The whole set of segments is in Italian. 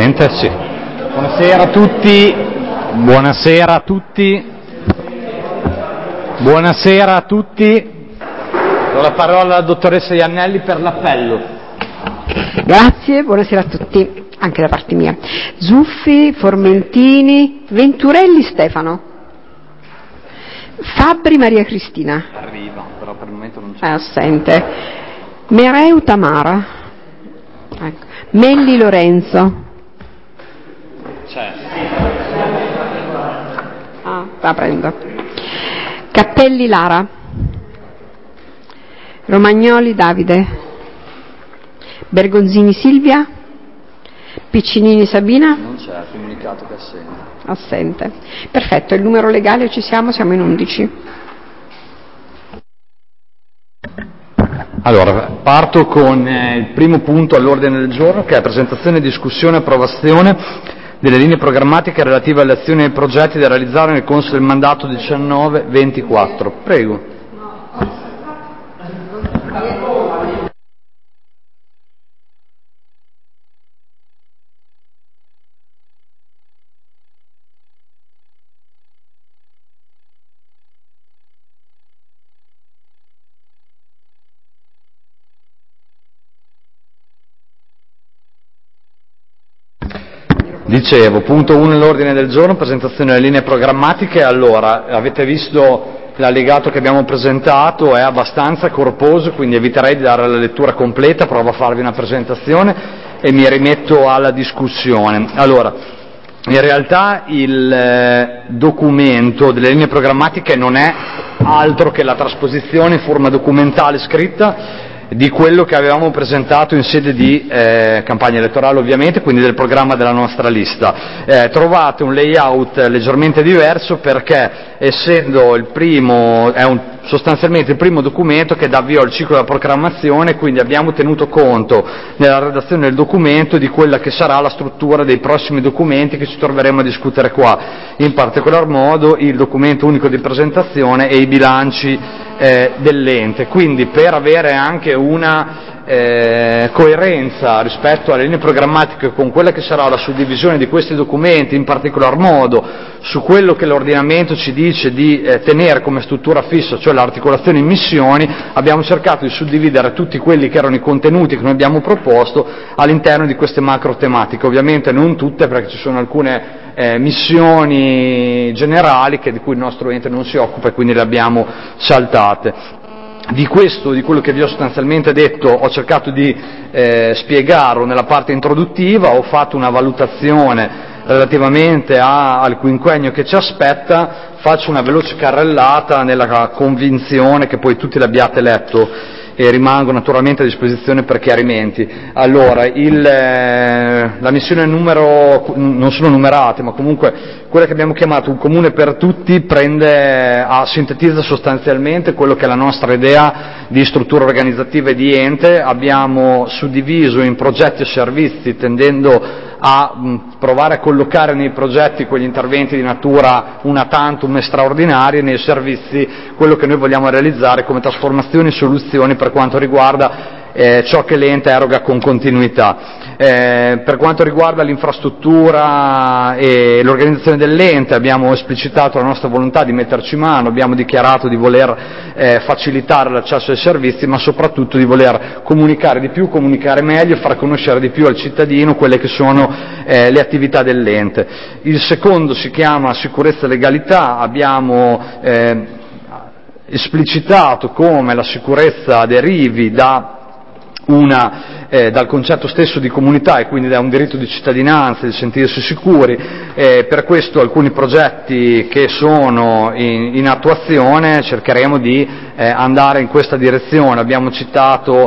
sente? Sì. Buonasera a tutti. Buonasera a tutti. Buonasera a tutti. Do la parola alla dottoressa Iannelli per l'appello. Grazie, buonasera a tutti, anche da parte mia. Zuffi, Formentini, Venturelli Stefano, Fabbri Maria Cristina. Arriva, però per il momento non c'è. È assente. Mereu Tamara. Ecco. Melli Lorenzo. C'è. La prendo. Cappelli Lara. Romagnoli Davide. Bergonzini Silvia. Piccinini Sabina. Non c'è, ha comunicato che è assente. Assente. Perfetto, il numero legale ci siamo in 11. Allora, parto con il primo punto all'ordine del giorno, che è presentazione, discussione e approvazione delle linee programmatiche relative alle azioni e ai progetti da realizzare nel corso del mandato 19-24. Prego. Dicevo, punto 1 all'ordine del giorno, presentazione delle linee programmatiche. Allora, avete visto l'allegato che abbiamo presentato, è abbastanza corposo, quindi eviterei di dare la lettura completa, provo a farvi una presentazione e mi rimetto alla discussione. Allora, in realtà il documento delle linee programmatiche non è altro che la trasposizione in forma documentale scritta di quello che avevamo presentato in sede di campagna elettorale, ovviamente, quindi del programma della nostra lista. Trovate un layout leggermente diverso perché, essendo il primo, sostanzialmente il primo documento che dà avvio al ciclo della programmazione, quindi abbiamo tenuto conto nella redazione del documento di quella che sarà la struttura dei prossimi documenti che ci troveremo a discutere qua, in particolar modo il documento unico di presentazione e i bilanci dell'ente. Quindi, per avere anche una coerenza rispetto alle linee programmatiche con quella che sarà la suddivisione di questi documenti, in particolar modo su quello che l'ordinamento ci dice di tenere come struttura fissa, cioè l'articolazione in missioni, abbiamo cercato di suddividere tutti quelli che erano i contenuti che noi abbiamo proposto all'interno di queste macro tematiche. Ovviamente non tutte, perché ci sono alcune missioni generali di cui il nostro ente non si occupa e quindi le abbiamo saltate. Di quello che vi ho sostanzialmente detto, ho cercato di spiegarlo nella parte introduttiva, ho fatto una valutazione relativamente al quinquennio che ci aspetta, faccio una veloce carrellata nella convinzione che poi tutti l'abbiate letto e rimango naturalmente a disposizione per chiarimenti. Allora, la missione numero, non sono numerate, ma comunque quella che abbiamo chiamato Un comune per tutti sintetizza sostanzialmente quello che è la nostra idea di struttura organizzativa e di ente. Abbiamo suddiviso in progetti e servizi, tendendo a provare a collocare nei progetti quegli interventi di natura una tantum e straordinaria, e nei servizi quello che noi vogliamo realizzare come trasformazioni e soluzioni per quanto riguarda ciò che l'ente eroga con continuità. Per quanto riguarda l'infrastruttura e l'organizzazione dell'ente, abbiamo esplicitato la nostra volontà di metterci mano, abbiamo dichiarato di voler facilitare l'accesso ai servizi, ma soprattutto di voler comunicare di più, comunicare meglio, far conoscere di più al cittadino quelle che sono le attività dell'ente. Il secondo si chiama sicurezza e legalità. Abbiamo esplicitato come la sicurezza derivi dal concetto stesso di comunità e quindi da un diritto di cittadinanza, di sentirsi sicuri. Per questo alcuni progetti che sono in attuazione cercheremo di andare in questa direzione. Abbiamo citato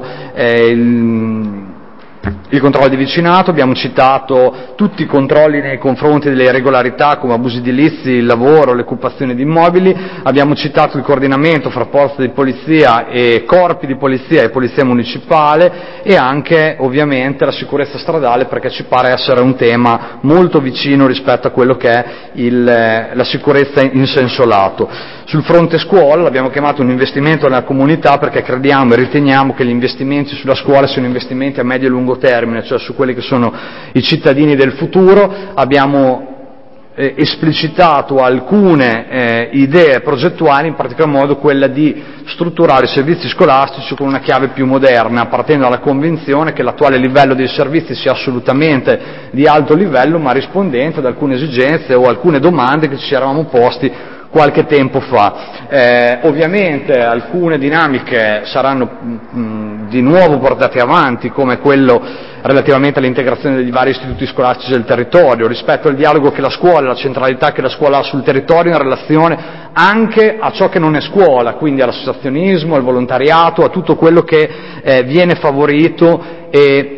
il controllo di vicinato, abbiamo citato tutti i controlli nei confronti delle irregolarità come abusi edilizi, il lavoro, l'occupazione di immobili, abbiamo citato il coordinamento fra forze di polizia e corpi di polizia e polizia municipale, e anche ovviamente la sicurezza stradale, perché ci pare essere un tema molto vicino rispetto a quello che è la sicurezza in senso lato. Sul fronte scuola l'abbiamo chiamato un investimento nella comunità perché crediamo e riteniamo che gli investimenti sulla scuola siano investimenti a medio e lungo termine, cioè su quelli che sono i cittadini del futuro. Abbiamo esplicitato alcune idee progettuali, in particolar modo quella di strutturare i servizi scolastici con una chiave più moderna, partendo dalla convinzione che l'attuale livello dei servizi sia assolutamente di alto livello, ma rispondente ad alcune esigenze o alcune domande che ci eravamo posti qualche tempo fa. Ovviamente alcune dinamiche saranno di nuovo portate avanti, come quello relativamente all'integrazione degli vari istituti scolastici del territorio, rispetto al dialogo che la scuola, la centralità che la scuola ha sul territorio in relazione anche a ciò che non è scuola, quindi all'associazionismo, al volontariato, a tutto quello che viene favorito e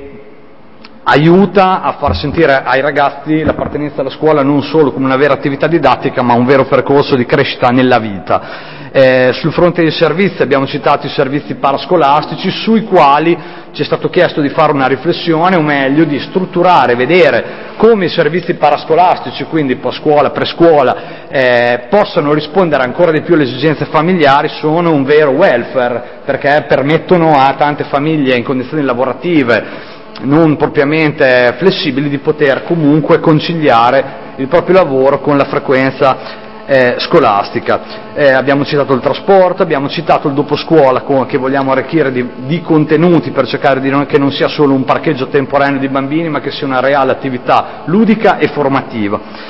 aiuta a far sentire ai ragazzi l'appartenenza alla scuola non solo come una vera attività didattica, ma un vero percorso di crescita nella vita. Sul fronte dei servizi abbiamo citato i servizi parascolastici, sui quali ci è stato chiesto di fare una riflessione, o meglio di strutturare, vedere come i servizi parascolastici, quindi post-scuola, prescuola, possano rispondere ancora di più alle esigenze familiari. Sono un vero welfare, perché permettono a tante famiglie in condizioni lavorative non propriamente flessibili di poter comunque conciliare il proprio lavoro con la frequenza scolastica. Abbiamo citato il trasporto, abbiamo citato il dopo scuola che vogliamo arricchire di contenuti per cercare che non sia solo un parcheggio temporaneo di bambini, ma che sia una reale attività ludica e formativa.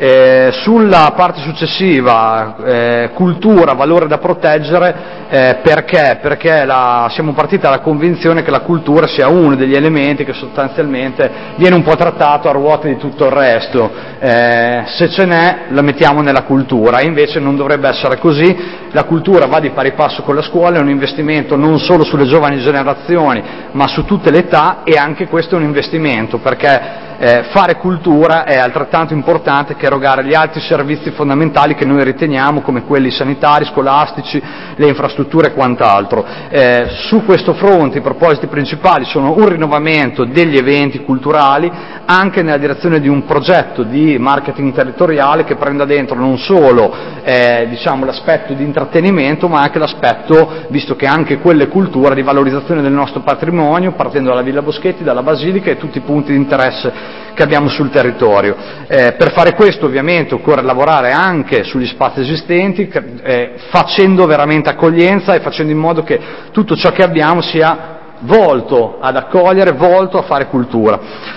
Sulla parte successiva, cultura, valore da proteggere, perché? Perché siamo partiti dalla convinzione che la cultura sia uno degli elementi che sostanzialmente viene un po' trattato a ruota di tutto il resto. Se ce n'è, la mettiamo nella cultura, e invece non dovrebbe essere così. La cultura va di pari passo con la scuola, è un investimento non solo sulle giovani generazioni, ma su tutte le età, e anche questo è un investimento, perché fare cultura è altrettanto importante che erogare gli altri servizi fondamentali che noi riteniamo, come quelli sanitari, scolastici, le infrastrutture e quant'altro. Su questo fronte i propositi principali sono un rinnovamento degli eventi culturali, anche nella direzione di un progetto di marketing territoriale che prenda dentro non solo l'aspetto di intrattenimento, ma anche l'aspetto, visto che anche quella è cultura, di valorizzazione del nostro patrimonio, partendo dalla Villa Boschetti, dalla Basilica e tutti i punti di interesse che abbiamo sul territorio. Per fare questo ovviamente occorre lavorare anche sugli spazi esistenti, facendo veramente accoglienza e facendo in modo che tutto ciò che abbiamo sia volto ad accogliere, volto a fare cultura.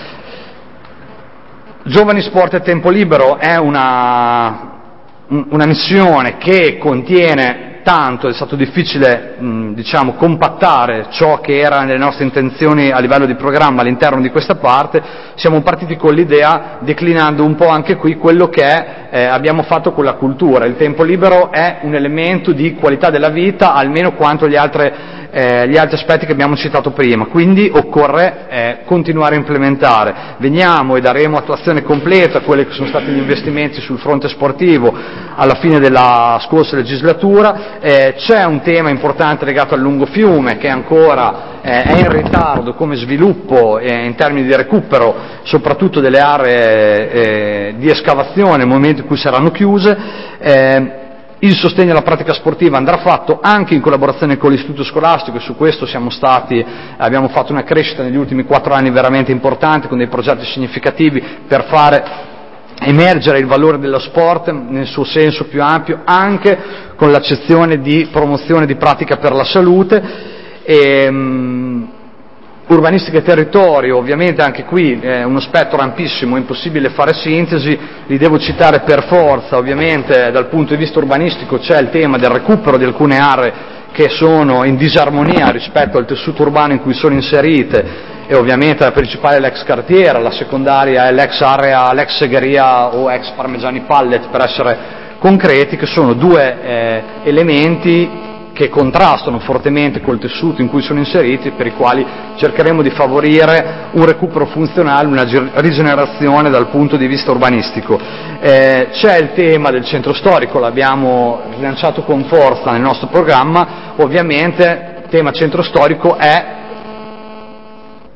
Giovani, sport e tempo libero è una missione che contiene tanto, è stato difficile compattare ciò che era nelle nostre intenzioni a livello di programma all'interno di questa parte. Siamo partiti con l'idea, declinando un po' anche qui quello che abbiamo fatto con la cultura. Il tempo libero è un elemento di qualità della vita almeno quanto gli altri aspetti che abbiamo citato prima, quindi occorre continuare a implementare. Veniamo e daremo attuazione completa a quelli che sono stati gli investimenti sul fronte sportivo alla fine della scorsa legislatura. C'è un tema importante legato al lungofiume che ancora è in ritardo come sviluppo in termini di recupero, soprattutto delle aree di escavazione nel momento in cui saranno chiuse. Il sostegno alla pratica sportiva andrà fatto anche in collaborazione con l'istituto scolastico, e su questo abbiamo fatto una crescita negli ultimi 4 anni veramente importante, con dei progetti significativi per fare emergere il valore dello sport nel suo senso più ampio, anche con l'accezione di promozione di pratica per la salute. Urbanistica e territorio, ovviamente anche qui è uno spettro ampissimo, è impossibile fare sintesi, li devo citare per forza. Ovviamente dal punto di vista urbanistico c'è il tema del recupero di alcune aree che sono in disarmonia rispetto al tessuto urbano in cui sono inserite, e ovviamente la principale è l'ex cartiera, la secondaria è l'ex area, l'ex segheria o ex Parmigiani Pallet, per essere concreti, che sono due elementi che contrastano fortemente col tessuto in cui sono inseriti, per i quali cercheremo di favorire un recupero funzionale, una rigenerazione dal punto di vista urbanistico. C'è il tema del centro storico, l'abbiamo rilanciato con forza nel nostro programma. Ovviamente il tema centro storico è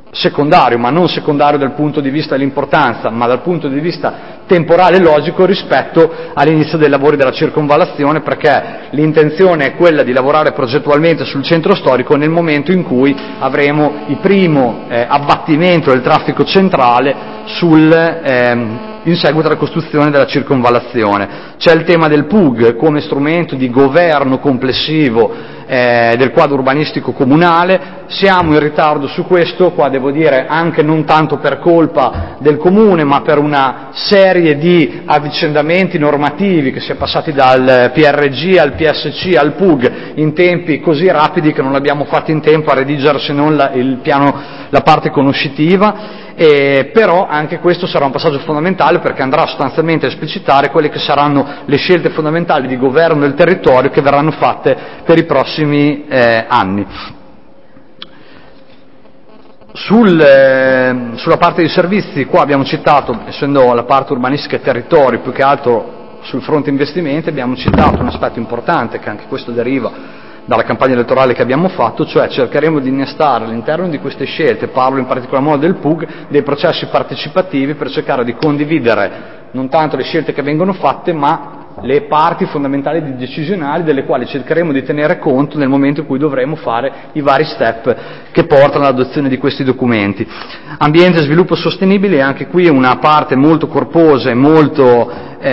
secondario, ma non secondario dal punto di vista dell'importanza, ma dal punto di vista temporale e logico rispetto all'inizio dei lavori della circonvallazione, perché l'intenzione è quella di lavorare progettualmente sul centro storico nel momento in cui avremo il primo abbattimento del traffico centrale in seguito alla costruzione della circonvallazione. C'è il tema del PUG come strumento di governo complessivo del quadro urbanistico comunale. Siamo in ritardo su questo, qua devo dire anche non tanto per colpa del Comune, ma per una serie di avvicendamenti normativi che si è passati dal PRG al PSC al PUG in tempi così rapidi che non abbiamo fatto in tempo a redigere se non la parte conoscitiva. Però anche questo sarà un passaggio fondamentale, perché andrà sostanzialmente a esplicitare quelle che saranno le scelte fondamentali di governo del territorio che verranno fatte per i prossimi anni. Sulla parte dei servizi, qua abbiamo citato, essendo la parte urbanistica e territorio, più che altro sul fronte investimenti, abbiamo citato un aspetto importante, che anche questo deriva dalla campagna elettorale che abbiamo fatto, cioè cercheremo di innestare all'interno di queste scelte, parlo in particolar modo del PUG, dei processi partecipativi per cercare di condividere non tanto le scelte che vengono fatte, ma le parti fondamentali decisionali delle quali cercheremo di tenere conto nel momento in cui dovremo fare i vari step che portano all'adozione di questi documenti. Ambiente e sviluppo sostenibile, anche qui una parte molto corposa e molto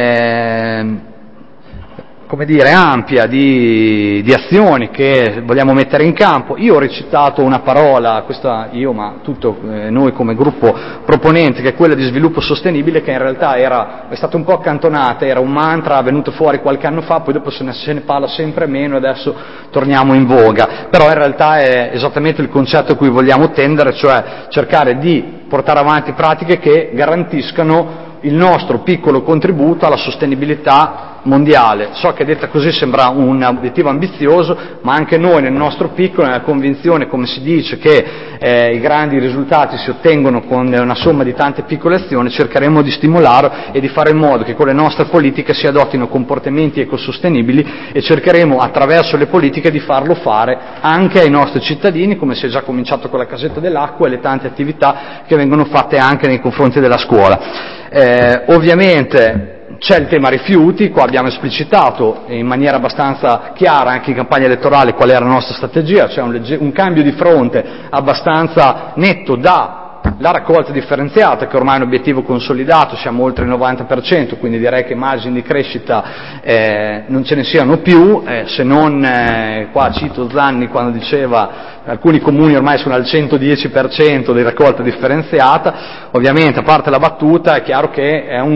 ampia di azioni che vogliamo mettere in campo. Io ho recitato una parola, questa io, ma tutto noi come gruppo proponente, che è quella di sviluppo sostenibile, che in realtà è stata un po' accantonata, era un mantra venuto fuori qualche anno fa, poi dopo se ne parla sempre meno, adesso torniamo in voga, però in realtà è esattamente il concetto a cui vogliamo tendere, cioè cercare di portare avanti pratiche che garantiscano il nostro piccolo contributo alla sostenibilità mondiale. So che detta così sembra un obiettivo ambizioso, ma anche noi nel nostro piccolo, nella convinzione, come si dice, che i grandi risultati si ottengono con una somma di tante piccole azioni, cercheremo di stimolare e di fare in modo che con le nostre politiche si adottino comportamenti ecosostenibili, e cercheremo attraverso le politiche di farlo fare anche ai nostri cittadini, come si è già cominciato con la casetta dell'acqua e le tante attività che vengono fatte anche nei confronti della scuola. Ovviamente c'è il tema rifiuti, qua abbiamo esplicitato in maniera abbastanza chiara anche in campagna elettorale qual era la nostra strategia, c'è un cambio di fronte abbastanza netto dalla raccolta differenziata, che ormai è un obiettivo consolidato, siamo oltre il 90%, quindi direi che margini di crescita non ce ne siano più, se non, qua cito Zanni quando diceva alcuni comuni ormai sono al 110% di raccolta differenziata. Ovviamente, a parte la battuta, è chiaro che è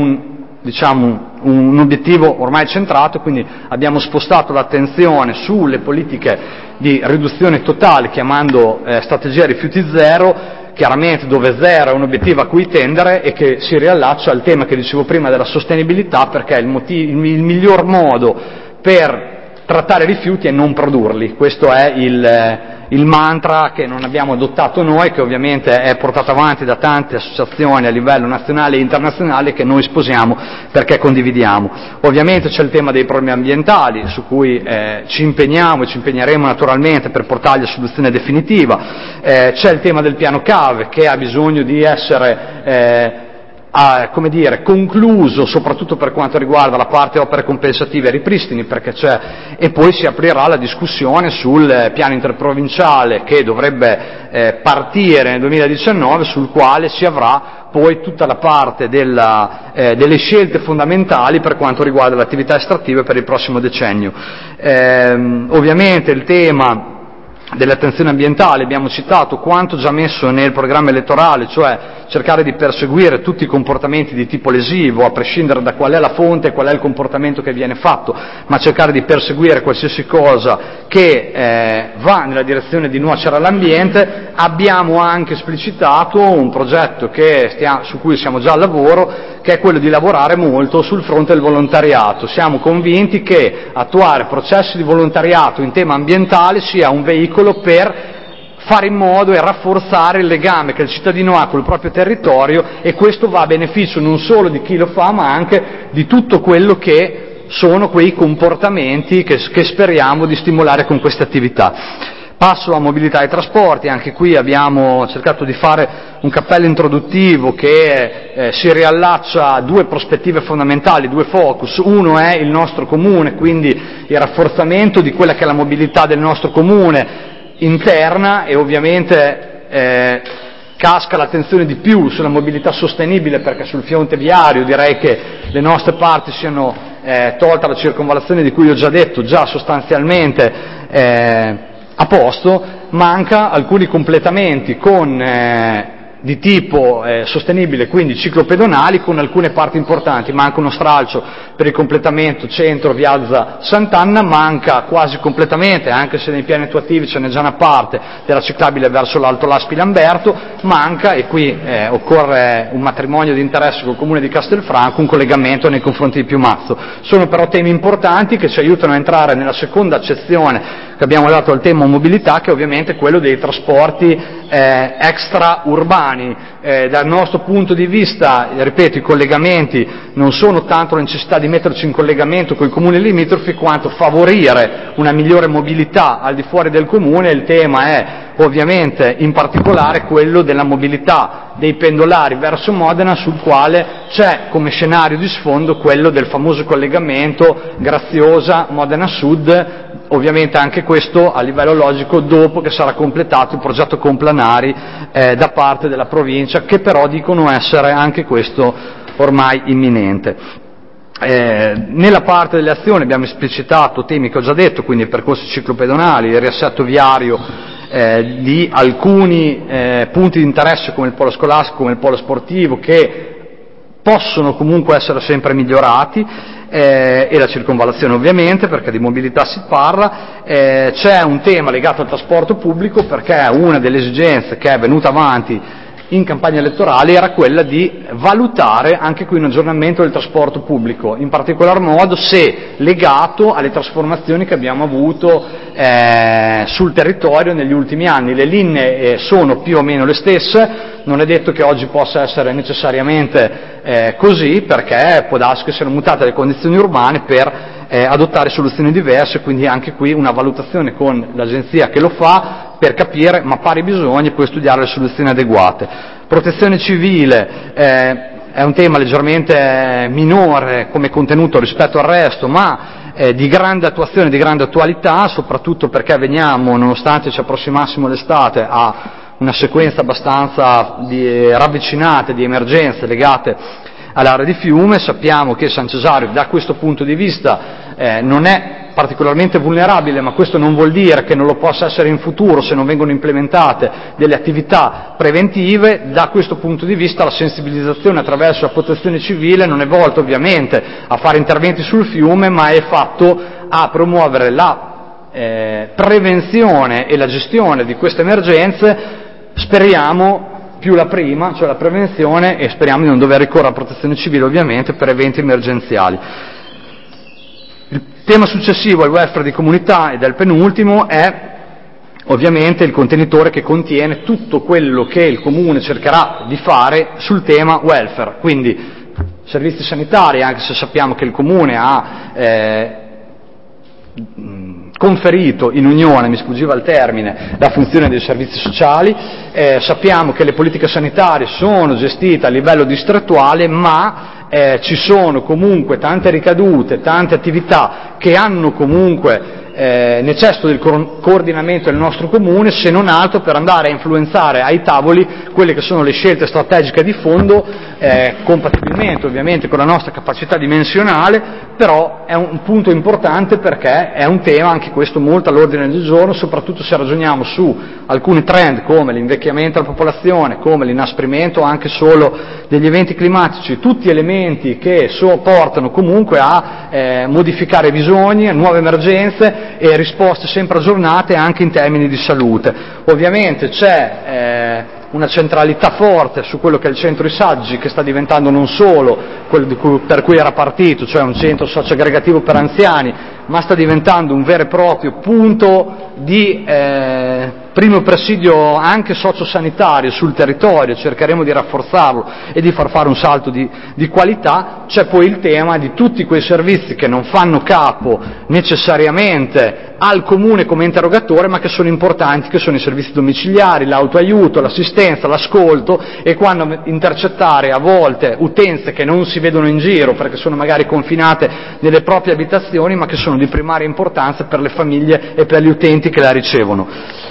un obiettivo ormai centrato, quindi abbiamo spostato l'attenzione sulle politiche di riduzione totale, chiamando strategia rifiuti zero, chiaramente dove zero è un obiettivo a cui tendere e che si riallaccia al tema che dicevo prima della sostenibilità, perché il miglior modo per trattare rifiuti è non produrli. Questo è il mantra che non abbiamo adottato noi, che ovviamente è portato avanti da tante associazioni a livello nazionale e internazionale, che noi sposiamo perché condividiamo. Ovviamente c'è il tema dei problemi ambientali, su cui ci impegniamo e ci impegneremo naturalmente per portarli a soluzione definitiva. C'è il tema del piano cave, che ha bisogno di essere concluso, soprattutto per quanto riguarda la parte opere compensative e ripristini, perché e poi si aprirà la discussione sul piano interprovinciale che dovrebbe partire nel 2019, sul quale si avrà poi tutta la parte delle scelte fondamentali per quanto riguarda le attività estrattive per il prossimo decennio. Ovviamente il tema dell'attenzione ambientale, abbiamo citato quanto già messo nel programma elettorale, cioè cercare di perseguire tutti i comportamenti di tipo lesivo, a prescindere da qual è la fonte e qual è il comportamento che viene fatto, ma cercare di perseguire qualsiasi cosa che va nella direzione di nuocere all'ambiente. Abbiamo anche esplicitato un progetto su cui siamo già al lavoro, che è quello di lavorare molto sul fronte del volontariato. Siamo convinti che attuare processi di volontariato in tema ambientale sia un veicolo per fare in modo e rafforzare il legame che il cittadino ha col proprio territorio, e questo va a beneficio non solo di chi lo fa, ma anche di tutto quello che sono quei comportamenti che speriamo di stimolare con queste attività. Passo a mobilità e trasporti, anche qui abbiamo cercato di fare un cappello introduttivo che si riallaccia a due prospettive fondamentali, due focus. Uno è il nostro comune, quindi il rafforzamento di quella che è la mobilità del nostro comune interna, e ovviamente casca l'attenzione di più sulla mobilità sostenibile, perché sul fronte viario direi che le nostre parti siano, tolta la circonvallazione di cui ho già detto, già sostanzialmente a posto. Manca alcuni completamenti di tipo sostenibile, quindi ciclopedonali, con alcune parti importanti. Manca uno stralcio per il completamento centro-Piazza Sant'Anna, manca quasi completamente, anche se nei piani attuativi ce n'è già una parte, della ciclabile verso l'Alto Laspi Lamberto. Manca, e qui occorre un matrimonio di interesse col comune di Castelfranco, un collegamento nei confronti di Piumazzo. Sono però temi importanti che ci aiutano a entrare nella seconda accezione che abbiamo dato al tema mobilità, che è ovviamente quello dei trasporti extraurbani. Dal nostro punto di vista, ripeto, i collegamenti non sono tanto la necessità di metterci in collegamento con i comuni limitrofi, quanto favorire una migliore mobilità al di fuori del comune. Il tema è ovviamente in particolare quello della mobilità dei pendolari verso Modena, sul quale c'è come scenario di sfondo quello del famoso collegamento Graziosa-Modena Sud, ovviamente anche questo a livello logico dopo che sarà completato il progetto Complanari da parte della provincia, che però dicono essere anche questo ormai imminente. Nella parte delle azioni abbiamo esplicitato temi che ho già detto, quindi i percorsi ciclopedonali, il riassetto viario di alcuni punti di interesse come il polo scolastico, come il polo sportivo, che possono comunque essere sempre migliorati, e la circonvallazione ovviamente, perché di mobilità si parla. C'è un tema legato al trasporto pubblico, perché una delle esigenze che è venuta avanti in campagna elettorale era quella di valutare anche qui un aggiornamento del trasporto pubblico, in particolar modo se legato alle trasformazioni che abbiamo avuto sul territorio negli ultimi anni. Le linee sono più o meno le stesse, non è detto che oggi possa essere necessariamente così, perché può darsi che siano mutate le condizioni urbane per adottare soluzioni diverse, quindi anche qui una valutazione con l'agenzia che lo fa per capire, mappare i bisogni e poi studiare le soluzioni adeguate. Protezione civile è un tema leggermente minore come contenuto rispetto al resto, ma di grande attuazione, di grande attualità, soprattutto perché veniamo, nonostante ci approssimassimo l'estate, a una sequenza abbastanza ravvicinata di emergenze legate all'area di Fiume. Sappiamo che San Cesario da questo punto di vista non è particolarmente vulnerabile, ma questo non vuol dire che non lo possa essere in futuro se non vengono implementate delle attività preventive. Da questo punto di vista la sensibilizzazione attraverso la protezione civile non è volta ovviamente a fare interventi sul fiume, ma è fatto a promuovere la prevenzione e la gestione di queste emergenze. Speriamo più la prima, cioè la prevenzione, e speriamo di non dover ricorrere alla protezione civile ovviamente per eventi emergenziali. Il tema successivo al welfare di comunità, ed è il penultimo, è ovviamente il contenitore che contiene tutto quello che il comune cercherà di fare sul tema welfare, quindi servizi sanitari, anche se sappiamo che il comune ha conferito in unione, mi sfuggiva il termine, la funzione dei servizi sociali. Sappiamo che le politiche sanitarie sono gestite a livello distrettuale, ma ci sono comunque tante ricadute, tante attività che hanno comunque necessitano del coordinamento del nostro comune, se non altro per andare a influenzare ai tavoli quelle che sono le scelte strategiche di fondo, compatibilmente ovviamente con la nostra capacità dimensionale. Però è un punto importante perché è un tema, anche questo, molto all'ordine del giorno, soprattutto se ragioniamo su alcuni trend come l'invecchiamento della popolazione, come l'inasprimento anche solo degli eventi climatici, tutti elementi che portano comunque a modificare i bisogni, a nuove emergenze e risposte sempre aggiornate anche in termini di salute. Ovviamente c'è una centralità forte su quello che è il centro I Saggi, che sta diventando non solo quello per cui era partito, cioè un centro socio-aggregativo per anziani, ma sta diventando un vero e proprio punto di primo presidio anche sociosanitario sul territorio, cercheremo di rafforzarlo e di far fare un salto di qualità. C'è poi il tema di tutti quei servizi che non fanno capo necessariamente al comune come interrogatore, ma che sono importanti, che sono i servizi domiciliari, l'autoaiuto, l'assistenza, l'ascolto, e quando intercettare a volte utenze che non si vedono in giro perché sono magari confinate nelle proprie abitazioni, ma che sono di primaria importanza per le famiglie e per gli utenti che la ricevono.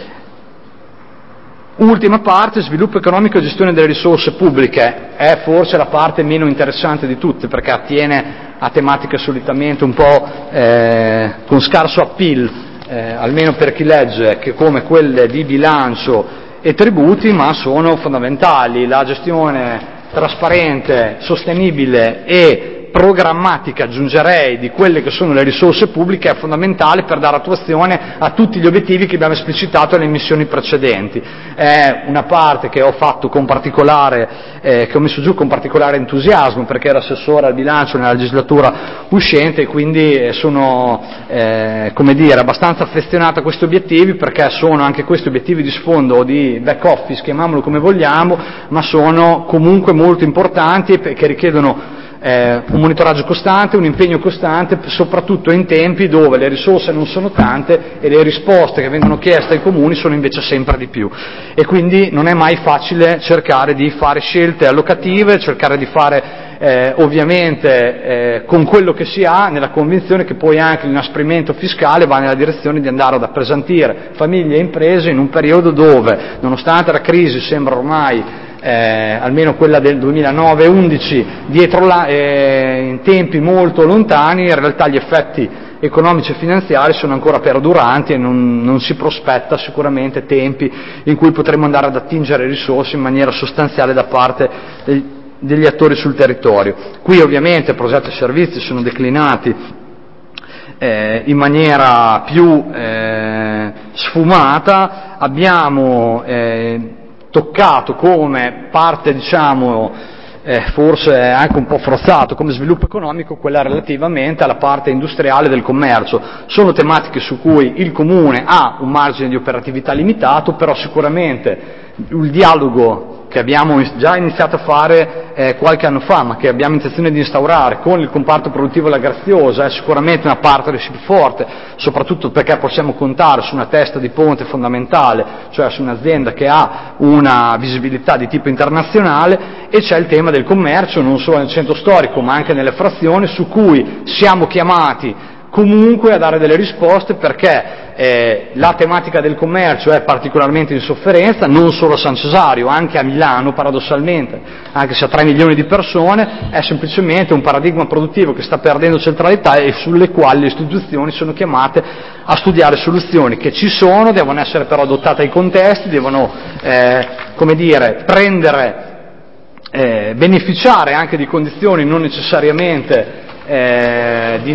Ultima parte, sviluppo economico e gestione delle risorse pubbliche, è forse la parte meno interessante di tutte, perché attiene a tematiche solitamente un po' con scarso appeal, almeno per chi legge, che come quelle di bilancio e tributi, ma sono fondamentali. La gestione trasparente, sostenibile e programmatica, aggiungerei, di quelle che sono le risorse pubbliche è fondamentale per dare attuazione a tutti gli obiettivi che abbiamo esplicitato nelle missioni precedenti. È una parte che ho fatto con particolare, che ho messo giù con particolare entusiasmo, perché ero assessore al bilancio nella legislatura uscente, e quindi sono abbastanza affezionato a questi obiettivi, perché sono anche questi obiettivi di sfondo o di back office, chiamiamolo come vogliamo, ma sono comunque molto importanti e che richiedono un monitoraggio costante, un impegno costante, soprattutto in tempi dove le risorse non sono tante e le risposte che vengono chieste ai comuni sono invece sempre di più, e quindi non è mai facile cercare di fare scelte allocative, cercare di fare ovviamente con quello che si ha, nella convinzione che poi anche l'inasprimento fiscale va nella direzione di andare ad appesantire famiglie e imprese in un periodo dove, nonostante la crisi sembra ormai almeno quella del 2009-11 in tempi molto lontani, in realtà gli effetti economici e finanziari sono ancora perduranti e non si prospetta sicuramente tempi in cui potremo andare ad attingere risorse in maniera sostanziale da parte degli attori sul territorio. Qui ovviamente progetti e servizi sono declinati in maniera più sfumata. Abbiamo toccato come parte, forse anche un po' forzato, come sviluppo economico, quella relativamente alla parte industriale del commercio. Sono tematiche su cui il Comune ha un margine di operatività limitato, però sicuramente il dialogo che abbiamo già iniziato a fare qualche anno fa, ma che abbiamo intenzione di instaurare con il comparto produttivo della Graziosa, è sicuramente una partnership forte, soprattutto perché possiamo contare su una testa di ponte fondamentale, cioè su un'azienda che ha una visibilità di tipo internazionale. E c'è il tema del commercio, non solo nel centro storico ma anche nelle frazioni, su cui siamo chiamati comunque a dare delle risposte, perché la tematica del commercio è particolarmente in sofferenza, non solo a San Cesario, anche a Milano paradossalmente, anche se ha 3 milioni di persone, è semplicemente un paradigma produttivo che sta perdendo centralità e sulle quali le istituzioni sono chiamate a studiare soluzioni che ci sono, devono essere però adottate ai contesti, devono beneficiare anche di condizioni non necessariamente di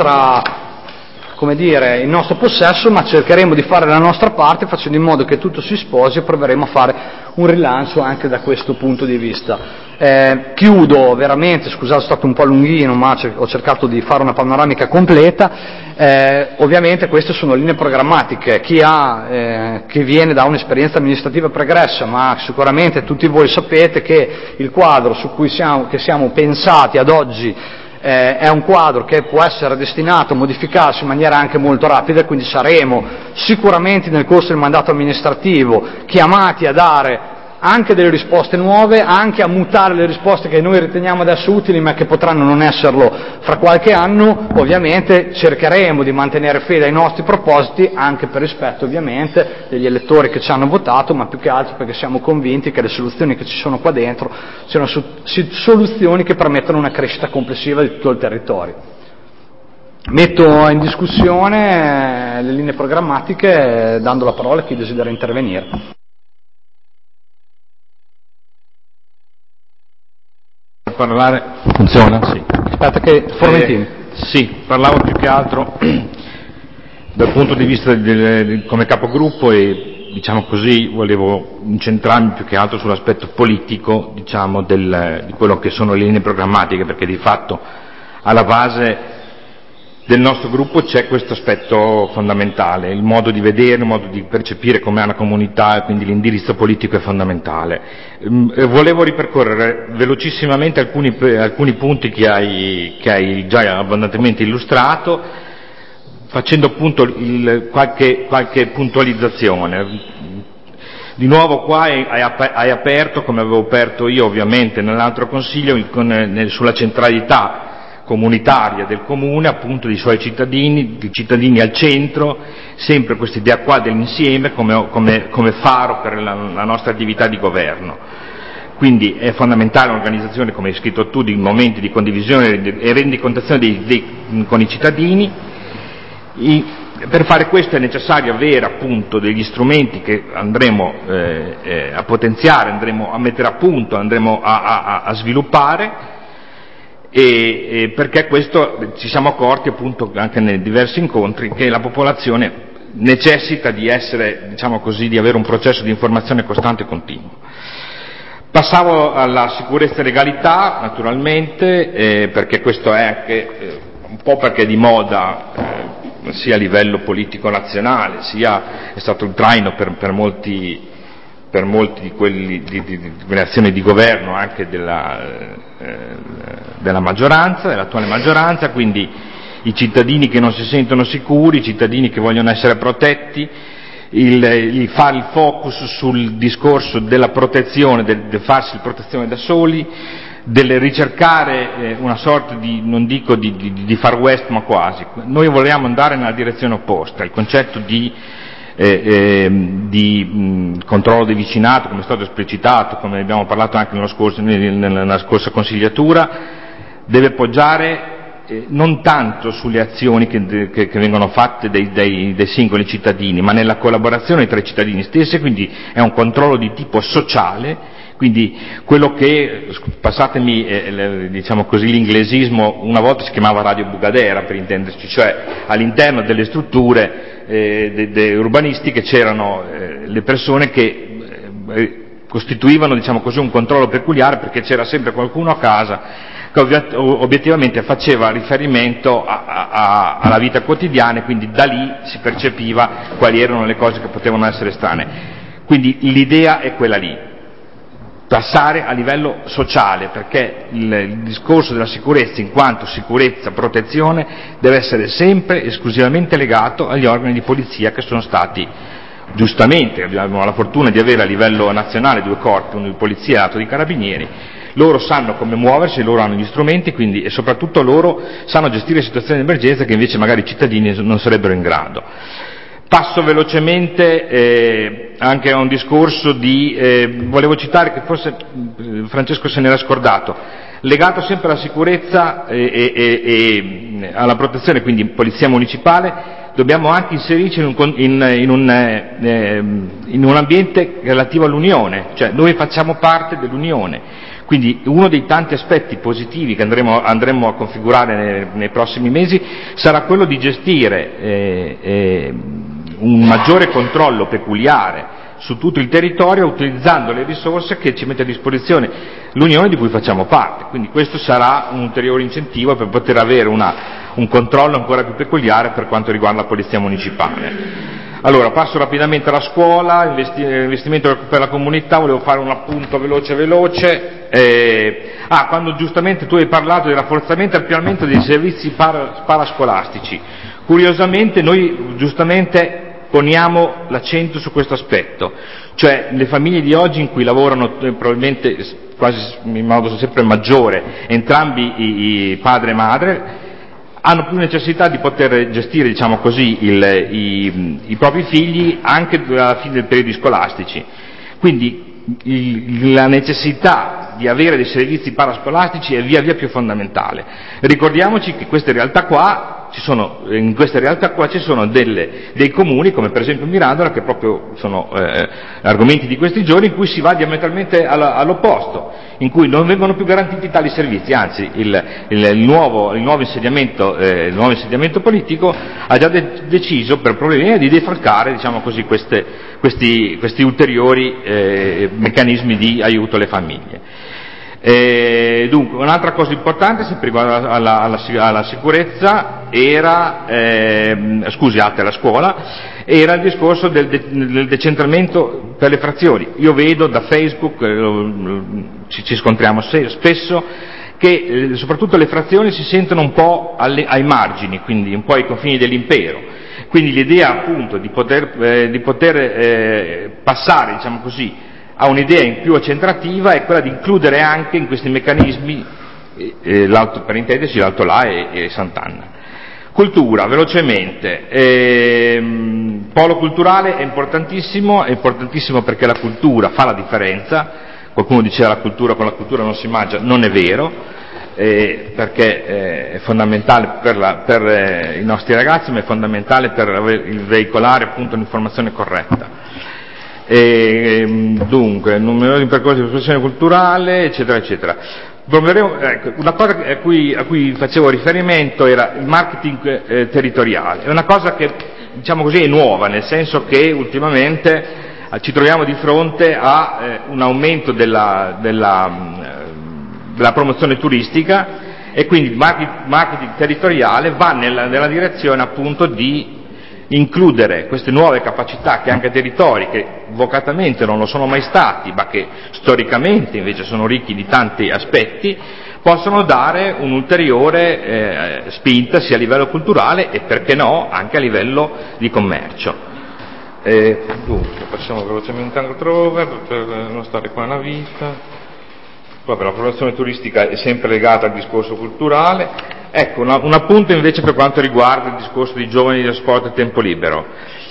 in nostro possesso, ma cercheremo di fare la nostra parte facendo in modo che tutto si sposi, e proveremo a fare un rilancio anche da questo punto di vista. Chiudo veramente, scusate, è stato un po' lunghino, ma ho cercato di fare una panoramica completa. Ovviamente queste sono linee programmatiche, che viene da un'esperienza amministrativa pregressa, ma sicuramente tutti voi sapete che il quadro su cui siamo pensati ad oggi è un quadro che può essere destinato a modificarsi in maniera anche molto rapida, quindi saremo sicuramente nel corso del mandato amministrativo chiamati a dare anche delle risposte nuove, anche a mutare le risposte che noi riteniamo adesso utili ma che potranno non esserlo fra qualche anno. Ovviamente cercheremo di mantenere fede ai nostri propositi, anche per rispetto ovviamente degli elettori che ci hanno votato, ma più che altro perché siamo convinti che le soluzioni che ci sono qua dentro siano soluzioni che permettano una crescita complessiva di tutto il territorio. Metto in discussione le linee programmatiche dando la parola a chi desidera intervenire. Parlare funziona? Sì. Aspetta che Formentini. Sì, parlavo più che altro dal punto di vista come capogruppo, e diciamo così volevo incentrarmi più che altro sull'aspetto politico, diciamo, di quello che sono le linee programmatiche, perché di fatto alla base del nostro gruppo c'è questo aspetto fondamentale, il modo di vedere, il modo di percepire com'è una comunità, e quindi l'indirizzo politico è fondamentale. Volevo ripercorrere velocissimamente alcuni punti che hai già abbondantemente illustrato, facendo appunto qualche puntualizzazione. Di nuovo qua hai aperto, come avevo aperto io ovviamente nell'altro consiglio, sulla centralità comunitaria del comune, appunto dei suoi cittadini, di cittadini al centro, sempre questa idea qua dell'insieme come faro per la nostra attività di governo. Quindi è fondamentale un'organizzazione, come hai scritto tu, di momenti di condivisione e rendicontazione con i cittadini. Per fare questo è necessario avere appunto degli strumenti che andremo a potenziare, andremo a mettere a punto, andremo a sviluppare, e perché questo ci siamo accorti appunto anche nei diversi incontri che la popolazione necessita di essere, diciamo così, di avere un processo di informazione costante e continuo. Passavo alla sicurezza e legalità, naturalmente, perché questo è anche un po' perché è di moda, sia a livello politico nazionale, sia è stato il traino per molti di quelle azioni di governo anche della maggioranza, dell'attuale maggioranza, quindi i cittadini che non si sentono sicuri, i cittadini che vogliono essere protetti, il fare il focus sul discorso della protezione, del farsi protezione da soli, del ricercare una sorta di, non dico di far west, ma quasi. Noi vogliamo andare nella direzione opposta, il concetto di controllo di vicinato, come è stato esplicitato, come abbiamo parlato anche nella scorsa consigliatura, deve poggiare non tanto sulle azioni che vengono fatte dai singoli cittadini, ma nella collaborazione tra i cittadini stessi, quindi è un controllo di tipo sociale. Quindi quello che, passatemi diciamo così l'inglesismo, una volta si chiamava radio bugadera per intenderci, cioè all'interno delle strutture urbanistiche c'erano le persone che costituivano, diciamo così, un controllo peculiare, perché c'era sempre qualcuno a casa che obiettivamente faceva riferimento alla vita quotidiana, e quindi da lì si percepiva quali erano le cose che potevano essere strane. Quindi l'idea è quella lì. Passare a livello sociale, perché il discorso della sicurezza in quanto sicurezza, protezione, deve essere sempre esclusivamente legato agli organi di polizia che sono stati, giustamente, abbiamo la fortuna di avere a livello nazionale due corpi, uno di polizia e l'altro di carabinieri. Loro sanno come muoversi, loro hanno gli strumenti, quindi, e soprattutto loro sanno gestire situazioni di emergenza che invece magari i cittadini non sarebbero in grado. Passo velocemente anche a un discorso volevo citare, che forse Francesco se n'era scordato, legato sempre alla sicurezza e alla protezione, quindi polizia municipale, dobbiamo anche inserirci in un ambiente relativo all'Unione, cioè noi facciamo parte dell'Unione. Quindi uno dei tanti aspetti positivi che andremo a configurare nei prossimi mesi sarà quello di gestire un maggiore controllo peculiare su tutto il territorio, utilizzando le risorse che ci mette a disposizione l'Unione di cui facciamo parte. Quindi questo sarà un ulteriore incentivo per poter avere un controllo ancora più peculiare per quanto riguarda la polizia municipale. Allora, passo rapidamente alla scuola, investimento per la comunità, volevo fare un appunto veloce. Quando giustamente tu hai parlato di rafforzamento e ampliamento dei servizi parascolastici, curiosamente noi giustamente poniamo l'accento su questo aspetto, cioè le famiglie di oggi in cui lavorano probabilmente quasi in modo sempre maggiore entrambi i padre e madre, hanno più necessità di poter gestire, diciamo così, i propri figli anche alla fine dei periodi scolastici. Quindi la necessità di avere dei servizi parascolastici è via via più fondamentale. Ricordiamoci che in queste realtà qua ci sono dei comuni, come per esempio Mirandola, che proprio sono argomenti di questi giorni, in cui si va diametralmente all'opposto, in cui non vengono più garantiti tali servizi, anzi il nuovo insediamento politico ha già deciso per problemi di defalcare, diciamo così, questi ulteriori meccanismi di aiuto alle famiglie. Dunque, un'altra cosa importante, sempre riguardo alla sicurezza, era, alta alla scuola, era il discorso del decentramento per le frazioni. Io vedo da Facebook, ci scontriamo spesso, che soprattutto le frazioni si sentono un po' ai margini, quindi un po' ai confini dell'impero. Quindi l'idea appunto di poter passare, diciamo così, a un'idea in più accentrativa è quella di includere anche in questi meccanismi, per intendersi, l'Alto Là e Sant'Anna. Cultura, velocemente. Polo culturale è importantissimo perché la cultura fa la differenza. Qualcuno diceva con la cultura non si mangia, non è vero, perché è fondamentale per i nostri ragazzi, ma è fondamentale per veicolare appunto un'informazione corretta. Dunque, numerosi percorsi di espressione culturale, eccetera, eccetera. Una cosa a cui facevo riferimento era il marketing territoriale. È una cosa che, diciamo così, è nuova, nel senso che ultimamente ci troviamo di fronte a un aumento della promozione turistica, e quindi il marketing territoriale va nella direzione appunto di includere queste nuove capacità che anche territori che vocatamente non lo sono mai stati, ma che storicamente invece sono ricchi di tanti aspetti, possono dare un'ulteriore spinta sia a livello culturale e, perché no, anche a livello di commercio. Dunque, passiamo velocemente altrove per non stare qua una vita. Vabbè, la promozione turistica è sempre legata al discorso culturale. Ecco, un appunto invece per quanto riguarda il discorso di giovani dello sport e tempo libero.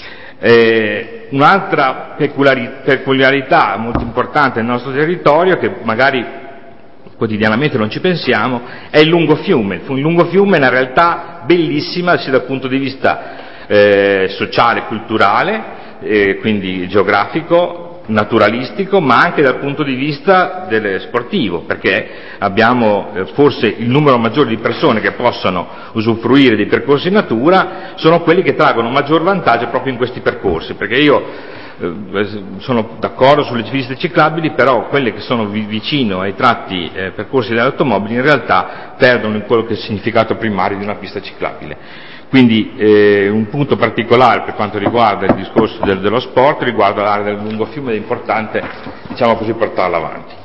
Un'altra peculiarità molto importante del nostro territorio, che magari quotidianamente non ci pensiamo, è il lungofiume. Il lungofiume è una realtà bellissima sia dal punto di vista sociale, culturale, quindi geografico, naturalistico, ma anche dal punto di vista sportivo, perché abbiamo forse il numero maggiore di persone che possono usufruire dei percorsi in natura, sono quelli che traggono maggior vantaggio proprio in questi percorsi, perché io sono d'accordo sulle piste ciclabili, però quelle che sono vicino ai tratti percorsi delle automobili in realtà perdono in quello che è il significato primario di una pista ciclabile. Quindi un punto particolare per quanto riguarda il discorso dello sport riguarda l'area del lungofiume, ed è importante, diciamo così, portarla avanti.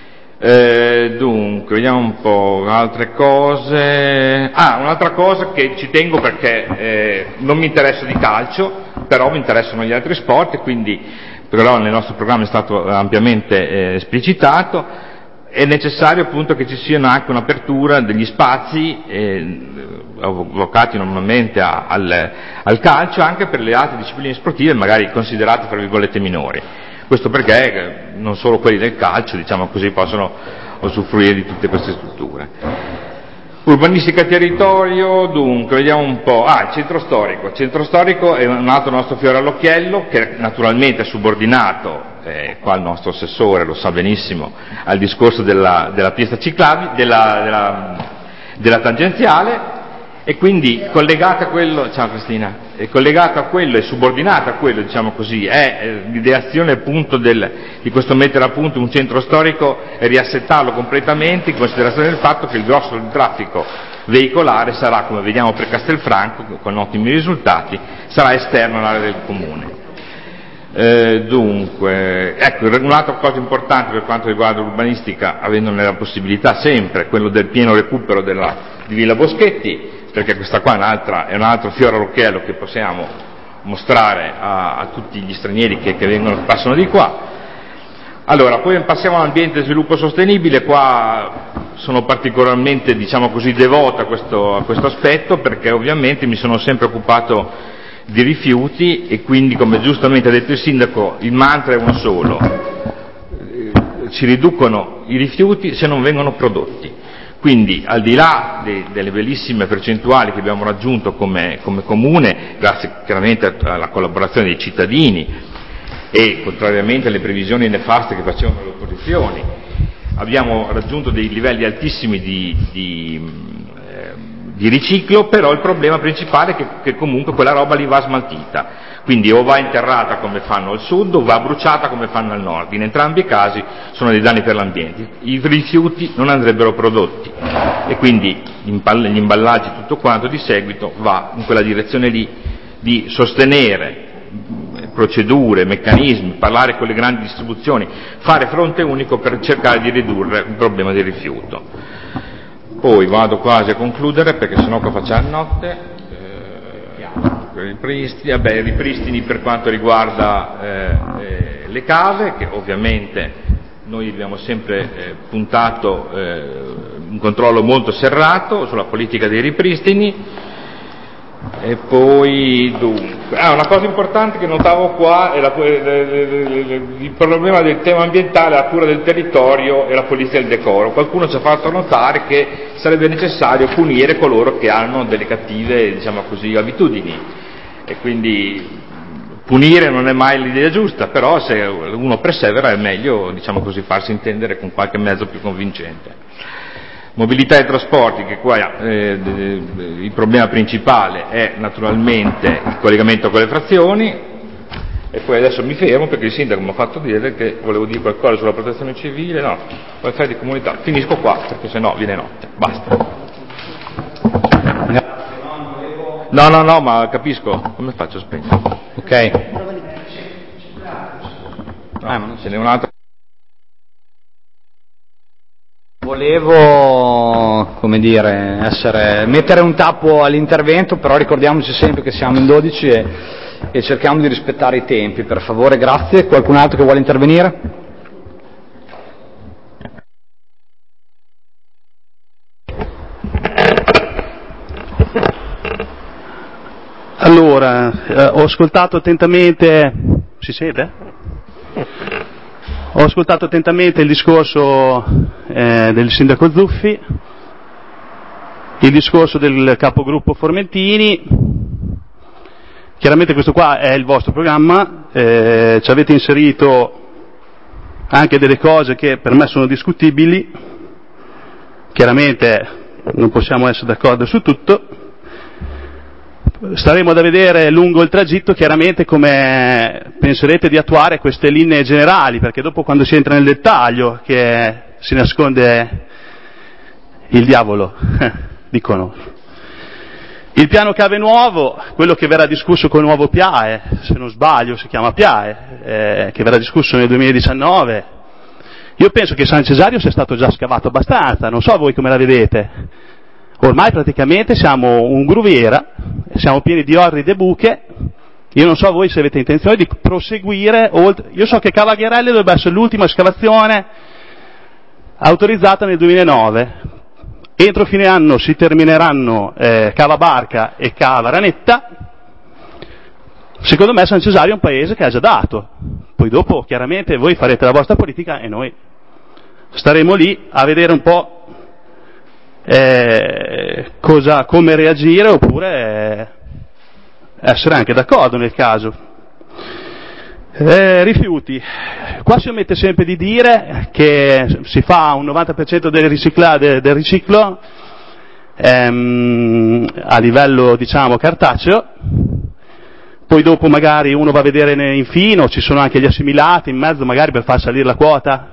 Dunque, vediamo un po' altre cose. Un'altra cosa che ci tengo, perché non mi interessa di calcio, però mi interessano gli altri sport, e quindi però nel nostro programma è stato ampiamente esplicitato. È necessario appunto che ci sia anche un'apertura degli spazi vocati normalmente al calcio, anche per le altre discipline sportive magari considerate fra virgolette minori. Questo perché non solo quelli del calcio, diciamo così, possono usufruire di tutte queste strutture. Urbanistica e territorio, dunque, vediamo un po'. Il centro storico. Il centro storico è un altro nostro fiore all'occhiello, che naturalmente è subordinato, qua il nostro assessore lo sa benissimo, al discorso della pista ciclabile, della tangenziale, e quindi collegato a quello, ciao Cristina, collegato a quello e subordinato a quello, diciamo così, è l'ideazione appunto di questo mettere a punto un centro storico e riassettarlo completamente, in considerazione del fatto che il grosso del traffico veicolare sarà, come vediamo per Castelfranco, con ottimi risultati, sarà esterno all'area del comune. Dunque, ecco, un'altra cosa importante per quanto riguarda l'urbanistica, avendone la possibilità sempre, quello del pieno recupero di Villa Boschetti, perché questa qua è un altro fiore all'occhiello che possiamo mostrare a tutti gli stranieri che passano di qua. Allora, poi passiamo all'ambiente e sviluppo sostenibile. Qua sono particolarmente, diciamo così, devoto a questo aspetto, perché ovviamente mi sono sempre occupato di rifiuti, e quindi, come giustamente ha detto il sindaco, il mantra è uno solo: si riducono i rifiuti se non vengono prodotti. Quindi, al di là delle bellissime percentuali che abbiamo raggiunto come comune, grazie chiaramente alla collaborazione dei cittadini e contrariamente alle previsioni nefaste che facevano le opposizioni, abbiamo raggiunto dei livelli altissimi di riciclo, però il problema principale è che comunque quella roba lì va smaltita, quindi o va interrata come fanno al sud o va bruciata come fanno al nord. In entrambi i casi sono dei danni per l'ambiente. I rifiuti non andrebbero prodotti e quindi gli imballaggi, tutto quanto di seguito va in quella direzione lì, di sostenere procedure, meccanismi, parlare con le grandi distribuzioni, fare fronte unico per cercare di ridurre il problema del rifiuto. Poi vado quasi a concludere perché sennò qua facciamo notte. Ripristini per quanto riguarda le cave, che ovviamente noi abbiamo sempre puntato un controllo molto serrato sulla politica dei ripristini. E poi dunque, una cosa importante che notavo qua è il problema del tema ambientale, la cura del territorio e la polizia del decoro. Qualcuno ci ha fatto notare che sarebbe necessario punire coloro che hanno delle cattive, diciamo così, abitudini, e quindi punire non è mai l'idea giusta, però se uno persevera è meglio, diciamo così, farsi intendere con qualche mezzo più convincente. Mobilità e trasporti, che qua il problema principale è naturalmente il collegamento con le frazioni, e poi adesso mi fermo perché il sindaco mi ha fatto dire che volevo dire qualcosa sulla protezione civile, no, welfare di comunità, finisco qua perché sennò viene notte, basta. No, ma capisco, come faccio a spegnere? Ok. Ma non ce n'è un'altra. Volevo, come dire, mettere un tappo all'intervento, però ricordiamoci sempre che siamo in 12 e cerchiamo di rispettare i tempi, per favore, grazie. Qualcun altro che vuole intervenire? Allora, ho ascoltato attentamente, si sente? Ho ascoltato attentamente il discorso del sindaco Zuffi, il discorso del capogruppo Formentini. Chiaramente questo qua è il vostro programma, ci avete inserito anche delle cose che per me sono discutibili, chiaramente non possiamo essere d'accordo su tutto. Staremo da vedere lungo il tragitto chiaramente come penserete di attuare queste linee generali, perché dopo quando si entra nel dettaglio che si nasconde il diavolo, dicono. Il piano cave nuovo, quello che verrà discusso con il nuovo PIAE, se non sbaglio si chiama PIAE, che verrà discusso nel 2019, io penso che San Cesario sia stato già scavato abbastanza, non so voi come la vedete. Ormai praticamente siamo un gruviera, siamo pieni di orride buche, io non so voi se avete intenzione di proseguire oltre. Io so che Cavagherelli dovrebbe essere l'ultima escavazione autorizzata nel 2009, entro fine anno si termineranno Cava Barca e Cava Ranetta. Secondo me San Cesario è un paese che ha già dato, poi dopo chiaramente voi farete la vostra politica e noi staremo lì a vedere un po' come reagire, oppure essere anche d'accordo nel caso. Rifiuti, qua si omette sempre di dire che si fa un 90% del riciclo a livello, diciamo, cartaceo, poi dopo magari uno va a vedere in fino, ci sono anche gli assimilati in mezzo magari per far salire la quota.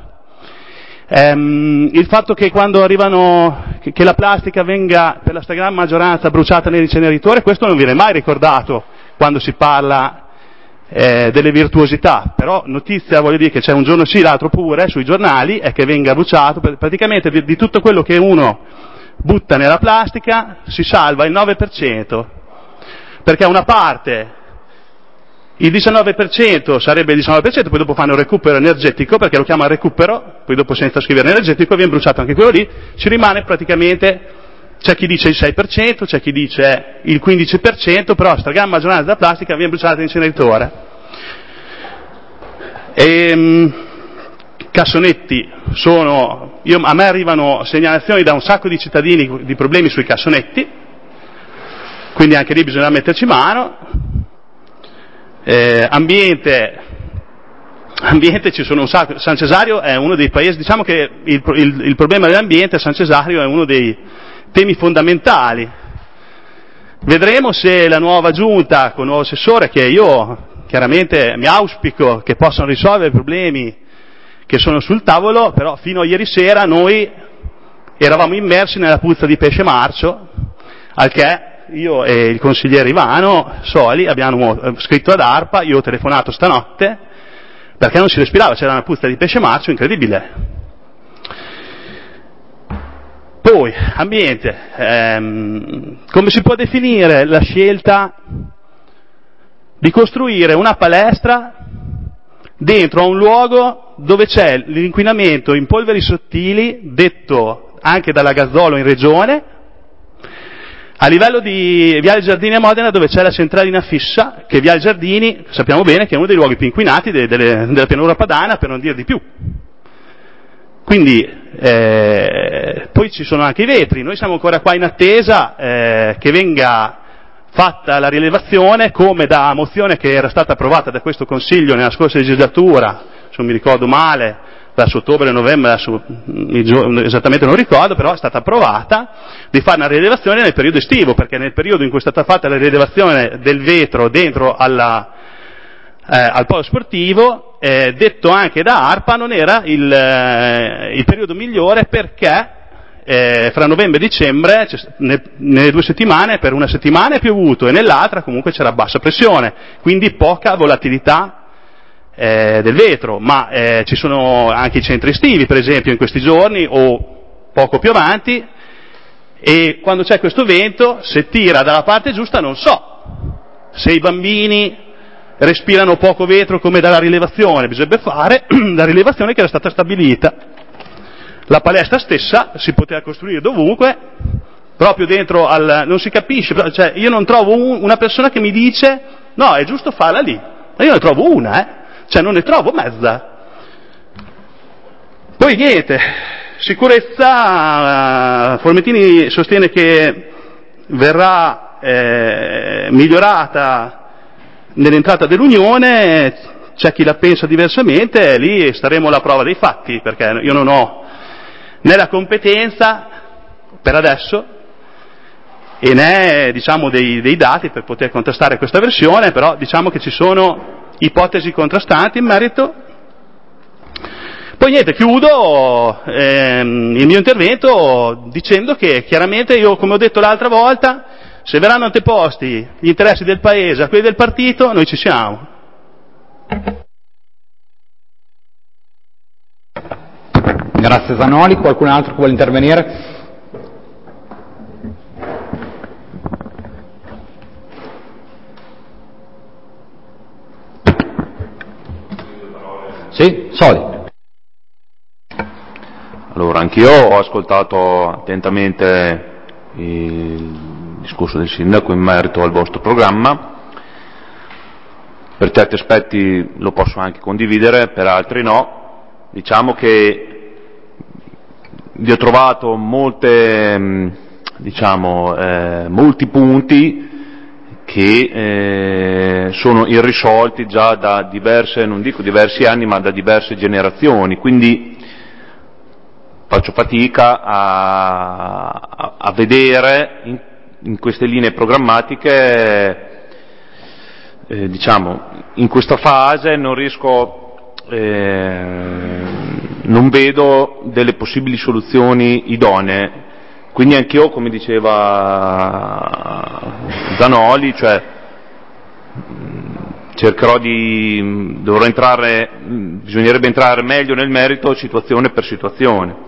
Il fatto che quando arrivano, che la plastica venga per la stragrande maggioranza bruciata nell'inceneritore, questo non viene mai ricordato quando si parla delle virtuosità, però notizia, voglio dire, che c'è un giorno sì, l'altro pure sui giornali, è che venga bruciato, praticamente di tutto quello che uno butta nella plastica si salva il 9%, perché una parte, il 19% sarebbe il 19%, poi dopo fanno il recupero energetico, perché lo chiama recupero, poi dopo senza scrivere energetico, viene bruciato anche quello lì, ci rimane praticamente, c'è chi dice il 6%, c'è chi dice il 15%, però la stragrande maggioranza della plastica viene bruciata nell'inceneritore. Cassonetti a me arrivano segnalazioni da un sacco di cittadini di problemi sui cassonetti, quindi anche lì bisogna metterci mano. Ambiente ci sono un sacco. San Cesario è uno dei paesi, diciamo che il problema dell'ambiente a San Cesario è uno dei temi fondamentali, Vedremo se la nuova giunta, con il nuovo assessore, che io chiaramente mi auspico che possano risolvere i problemi che sono sul tavolo, però fino a ieri sera noi eravamo immersi nella puzza di pesce marcio, al che io e il consigliere Ivano Soli abbiamo scritto ad ARPA, io ho telefonato stanotte, perché non si respirava, c'era una puzza di pesce marcio incredibile. Poi, ambiente, come si può definire la scelta di costruire una palestra dentro a un luogo dove c'è l'inquinamento in polveri sottili, detto anche dalla Gazzolo in regione, a livello di Viale Giardini a Modena, dove c'è la centralina fissa, che Viale Giardini sappiamo bene che è uno dei luoghi più inquinati della pianura padana, per non dire di più. Quindi poi ci sono anche i vetri, noi siamo ancora qua in attesa che venga fatta la rilevazione, come da mozione che era stata approvata da questo Consiglio nella scorsa legislatura, se non mi ricordo male, verso ottobre-novembre, esattamente non ricordo, però è stata approvata, di fare una rilevazione nel periodo estivo, perché nel periodo in cui è stata fatta la rilevazione del vetro dentro al polo sportivo, detto anche da ARPA, non era il periodo migliore, perché fra novembre e dicembre, nelle 2 settimane, per una settimana è piovuto e nell'altra comunque c'era bassa pressione, quindi poca volatilità del vetro, ma ci sono anche i centri estivi, per esempio, in questi giorni o poco più avanti, e quando c'è questo vento, se tira dalla parte giusta, non so se i bambini respirano poco vetro come dalla rilevazione, bisognerebbe fare la rilevazione che era stata stabilita. La palestra stessa si poteva costruire dovunque, proprio dentro non si capisce, cioè io non trovo una persona che mi dice no, è giusto farla lì, ma io ne trovo una, cioè non ne trovo mezza. Poi niente, sicurezza, Formentini sostiene che verrà migliorata nell'entrata dell'Unione, c'è chi la pensa diversamente, lì staremo alla prova dei fatti, perché io non ho né la competenza per adesso e né diciamo dei dati per poter contrastare questa versione, però diciamo che ci sono ipotesi contrastanti in merito. Poi niente, chiudo il mio intervento dicendo che chiaramente io, come ho detto l'altra volta, se verranno anteposti gli interessi del Paese a quelli del partito, noi ci siamo. Grazie Zanoli, qualcun altro che vuole intervenire? Sì, Soli. Allora, anch'io ho ascoltato attentamente il discorso del sindaco in merito al vostro programma. Per certi aspetti lo posso anche condividere, per altri no. Diciamo che vi ho trovato molti punti che sono irrisolti già da non dico diversi anni, ma da diverse generazioni, quindi faccio fatica a vedere in queste linee programmatiche, in questa fase non vedo delle possibili soluzioni idonee, quindi anch'io, come diceva Zanoli, cioè bisognerebbe entrare meglio nel merito situazione per situazione.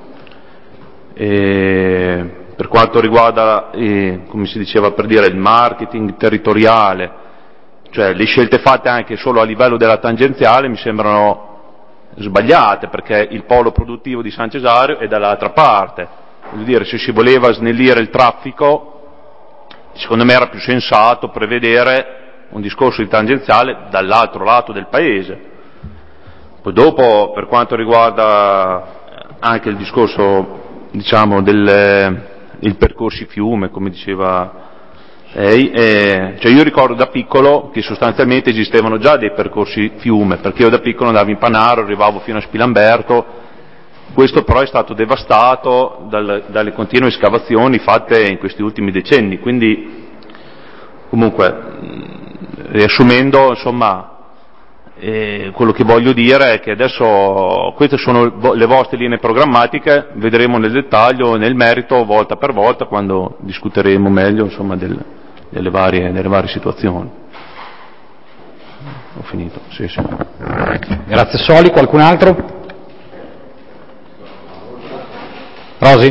Per quanto riguarda, come si diceva, per dire, il marketing territoriale, cioè le scelte fatte anche solo a livello della tangenziale mi sembrano sbagliate, perché il polo produttivo di San Cesario è dall'altra parte. Voglio dire, se si voleva snellire il traffico, secondo me era più sensato prevedere un discorso di tangenziale dall'altro lato del paese. Poi dopo, per quanto riguarda anche il discorso, il percorsi fiume, come diceva lei, cioè io ricordo da piccolo che sostanzialmente esistevano già dei percorsi fiume, perché io da piccolo andavo in Panaro, arrivavo fino a Spilamberto. Questo però è stato devastato dalle continue escavazioni fatte in questi ultimi decenni, quindi Comunque, riassumendo, insomma, quello che voglio dire è che adesso queste sono le vostre linee programmatiche, vedremo nel dettaglio, nel merito, volta per volta, quando discuteremo meglio, insomma, delle varie situazioni. Ho finito, sì. Grazie Soli, qualcun altro? Rosi?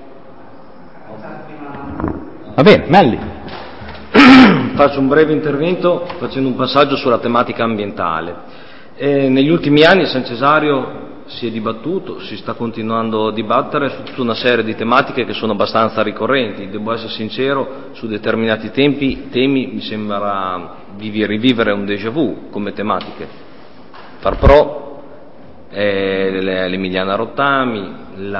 Va bene, Melli. Faccio un breve intervento facendo un passaggio sulla tematica ambientale. Negli ultimi anni a San Cesario si è dibattuto, si sta continuando a dibattere su tutta una serie di tematiche che sono abbastanza ricorrenti. Devo essere sincero, su determinati temi mi sembra di rivivere un déjà vu come tematiche. Far Pro, l'Emiliana Rottami,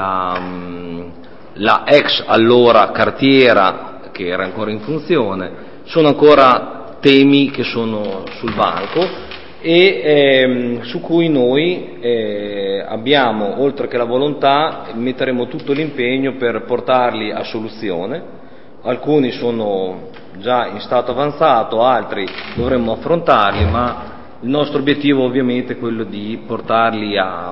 la ex allora cartiera che era ancora in funzione, sono ancora temi che sono sul banco e su cui noi abbiamo, oltre che la volontà, metteremo tutto l'impegno per portarli a soluzione. Alcuni sono già in stato avanzato, altri dovremmo affrontarli, ma il nostro obiettivo ovviamente è quello di portarli a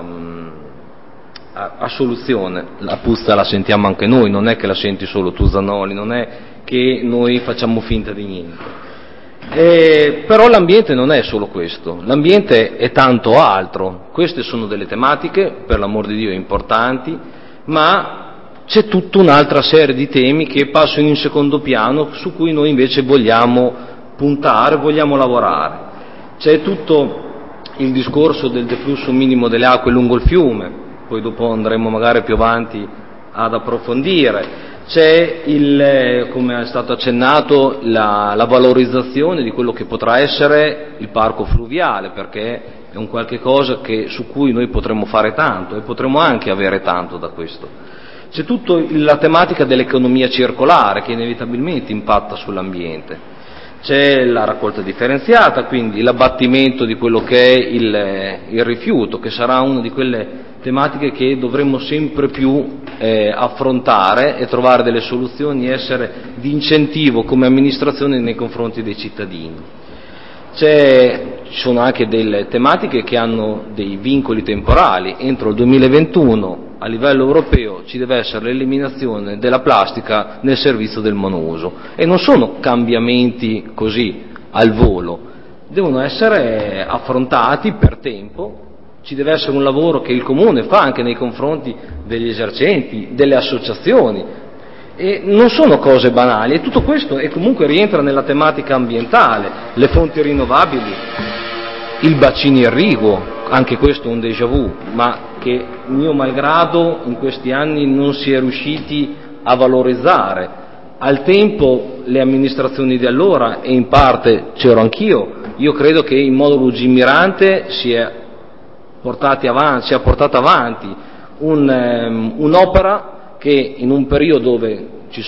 soluzione. La puzza la sentiamo anche noi, non è che la senti solo tu Zanoli, non è che noi facciamo finta di niente. Però l'ambiente non è solo questo, l'ambiente è tanto altro. Queste sono delle tematiche, per l'amor di Dio, importanti, ma c'è tutta un'altra serie di temi che passano in secondo piano, su cui noi invece vogliamo puntare, vogliamo lavorare. C'è tutto il discorso del deflusso minimo delle acque lungo il fiume, poi dopo andremo magari più avanti ad approfondire. C'è come è stato accennato, la valorizzazione di quello che potrà essere il parco fluviale, perché è un qualche cosa su cui noi potremmo fare tanto e potremmo anche avere tanto da questo. C'è tutta la tematica dell'economia circolare che inevitabilmente impatta sull'ambiente. C'è la raccolta differenziata, quindi l'abbattimento di quello che è il rifiuto, che sarà una di quelle tematiche che dovremmo sempre più affrontare e trovare delle soluzioni, essere di incentivo come amministrazione nei confronti dei cittadini. Ci sono anche delle tematiche che hanno dei vincoli temporali. Entro il 2021 a livello europeo ci deve essere l'eliminazione della plastica nel servizio del monouso, e non sono cambiamenti così al volo, devono essere affrontati per tempo. Ci deve essere un lavoro che il Comune fa anche nei confronti degli esercenti, delle associazioni, e non sono cose banali, e tutto questo e comunque rientra nella tematica ambientale, le fonti rinnovabili, il bacino irriguo, anche questo è un déjà vu, ma che mio malgrado in questi anni non si è riusciti a valorizzare. Al tempo le amministrazioni di allora, e in parte c'ero anch'io, io credo che in modo lungimirante si è portata avanti un'opera che in un periodo dove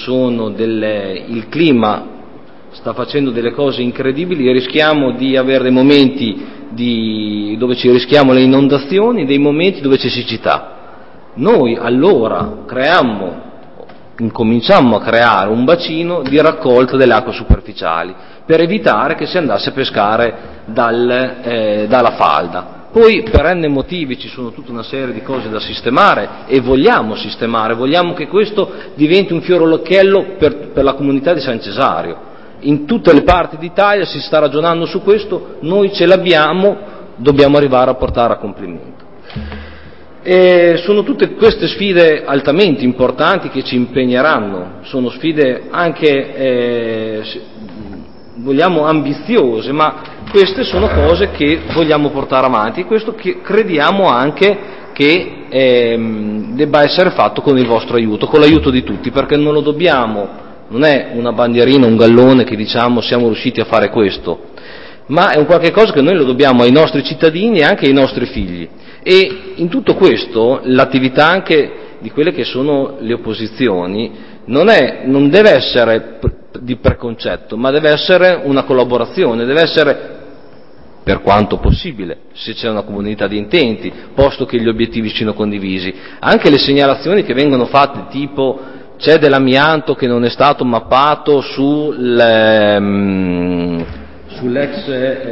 il clima sta facendo delle cose incredibili, rischiamo di avere dei momenti dove ci rischiamo le inondazioni, dei momenti dove c'è siccità. Noi allora incominciammo a creare un bacino di raccolta delle acque superficiali per evitare che si andasse a pescare dalla falda. Poi per n motivi ci sono tutta una serie di cose da sistemare e vogliamo che questo diventi un fiore all'occhiello per la comunità di San Cesario. In tutte le parti d'Italia si sta ragionando su questo, noi ce l'abbiamo, dobbiamo arrivare a portare a compimento. Sono tutte queste sfide altamente importanti che ci impegneranno, sono sfide anche, vogliamo, ambiziose, ma queste sono cose che vogliamo portare avanti, e questo che crediamo anche che debba essere fatto con il vostro aiuto, con l'aiuto di tutti, perché non è una bandierina, un gallone che diciamo siamo riusciti a fare questo, ma è un qualche cosa che noi lo dobbiamo ai nostri cittadini e anche ai nostri figli. E in tutto questo l'attività anche di quelle che sono le opposizioni non deve essere di preconcetto, ma deve essere una collaborazione, deve essere, per quanto possibile, se c'è una comunità di intenti, posto che gli obiettivi siano condivisi. Anche le segnalazioni che vengono fatte tipo c'è dell'amianto che non è stato mappato sull'ex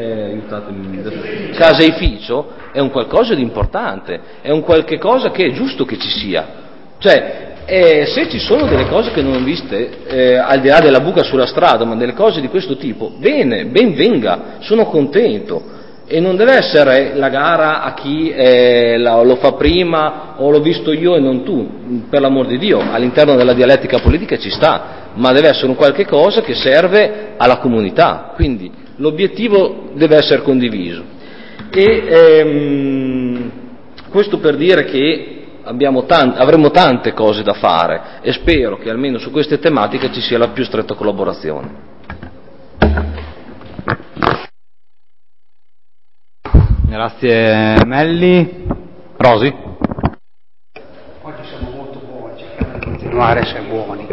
caseificio, è un qualcosa di importante, è un qualche cosa che è giusto che ci sia. Cioè, se ci sono delle cose che non ho viste, al di là della buca sulla strada, ma delle cose di questo tipo, bene, ben venga, sono contento. E non deve essere la gara a chi lo fa prima, o l'ho visto io e non tu, per l'amor di Dio, all'interno della dialettica politica ci sta, ma deve essere un qualche cosa che serve alla comunità, quindi l'obiettivo deve essere condiviso. E questo per dire che avremo tante cose da fare e spero che almeno su queste tematiche ci sia la più stretta collaborazione. Grazie Melli. Rosi? Oggi siamo molto buoni, cerchiamo di continuare a essere buoni.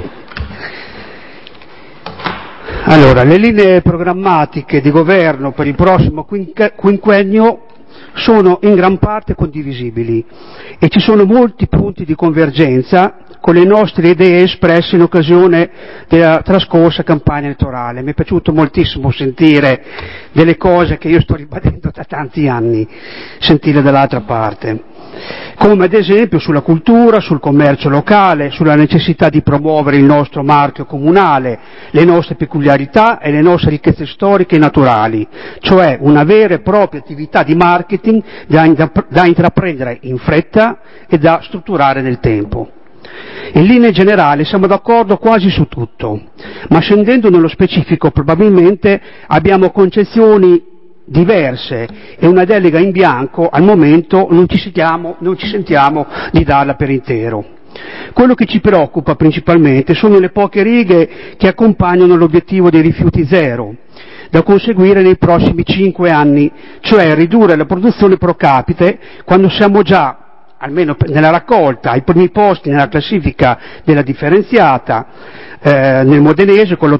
Allora, le linee programmatiche di governo per il prossimo quinquennio sono in gran parte condivisibili e ci sono molti punti di convergenza con le nostre idee espresse in occasione della trascorsa campagna elettorale. Mi è piaciuto moltissimo sentire delle cose che io sto ribadendo da tanti anni, sentire dall'altra parte, come ad esempio sulla cultura, sul commercio locale, sulla necessità di promuovere il nostro marchio comunale, le nostre peculiarità e le nostre ricchezze storiche e naturali, cioè una vera e propria attività di marketing da intraprendere in fretta e da strutturare nel tempo. In linea generale siamo d'accordo quasi su tutto, ma scendendo nello specifico probabilmente abbiamo concezioni diverse e una delega in bianco al momento non ci sentiamo di darla per intero. Quello che ci preoccupa principalmente sono le poche righe che accompagnano l'obiettivo dei rifiuti zero, da conseguire nei prossimi 5 anni, cioè ridurre la produzione pro capite quando siamo già, almeno nella raccolta, ai primi posti nella classifica della differenziata, nel modenese con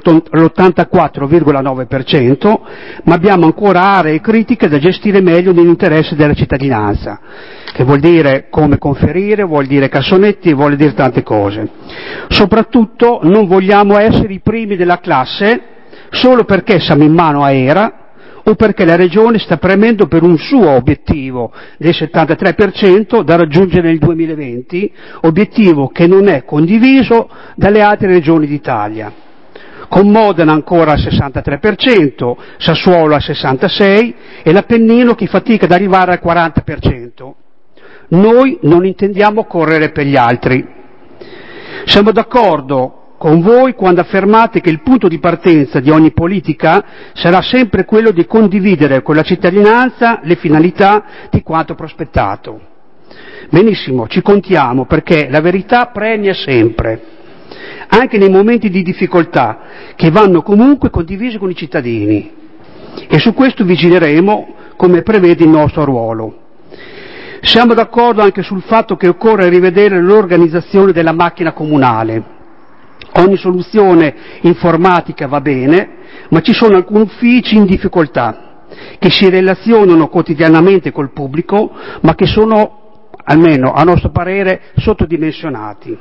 l'84,9%, ma abbiamo ancora aree critiche da gestire meglio nell'interesse della cittadinanza, che vuol dire come conferire, vuol dire cassonetti, vuol dire tante cose. Soprattutto non vogliamo essere i primi della classe solo perché siamo in mano a ERA o perché la Regione sta premendo per un suo obiettivo del 73% da raggiungere nel 2020, obiettivo che non è condiviso dalle altre regioni d'Italia. Con Modena ancora al 63%, Sassuolo al 66% e l'Appennino che fatica ad arrivare al 40%. Noi non intendiamo correre per gli altri. Siamo d'accordo con voi quando affermate che il punto di partenza di ogni politica sarà sempre quello di condividere con la cittadinanza le finalità di quanto prospettato. Benissimo, ci contiamo perché la verità premia sempre, anche nei momenti di difficoltà che vanno comunque condivisi con i cittadini, e su questo vigileremo come prevede il nostro ruolo. Siamo d'accordo anche sul fatto che occorre rivedere l'organizzazione della macchina comunale. Ogni soluzione informatica va bene, ma ci sono alcuni uffici in difficoltà, che si relazionano quotidianamente col pubblico, ma che sono, almeno a nostro parere, sottodimensionati.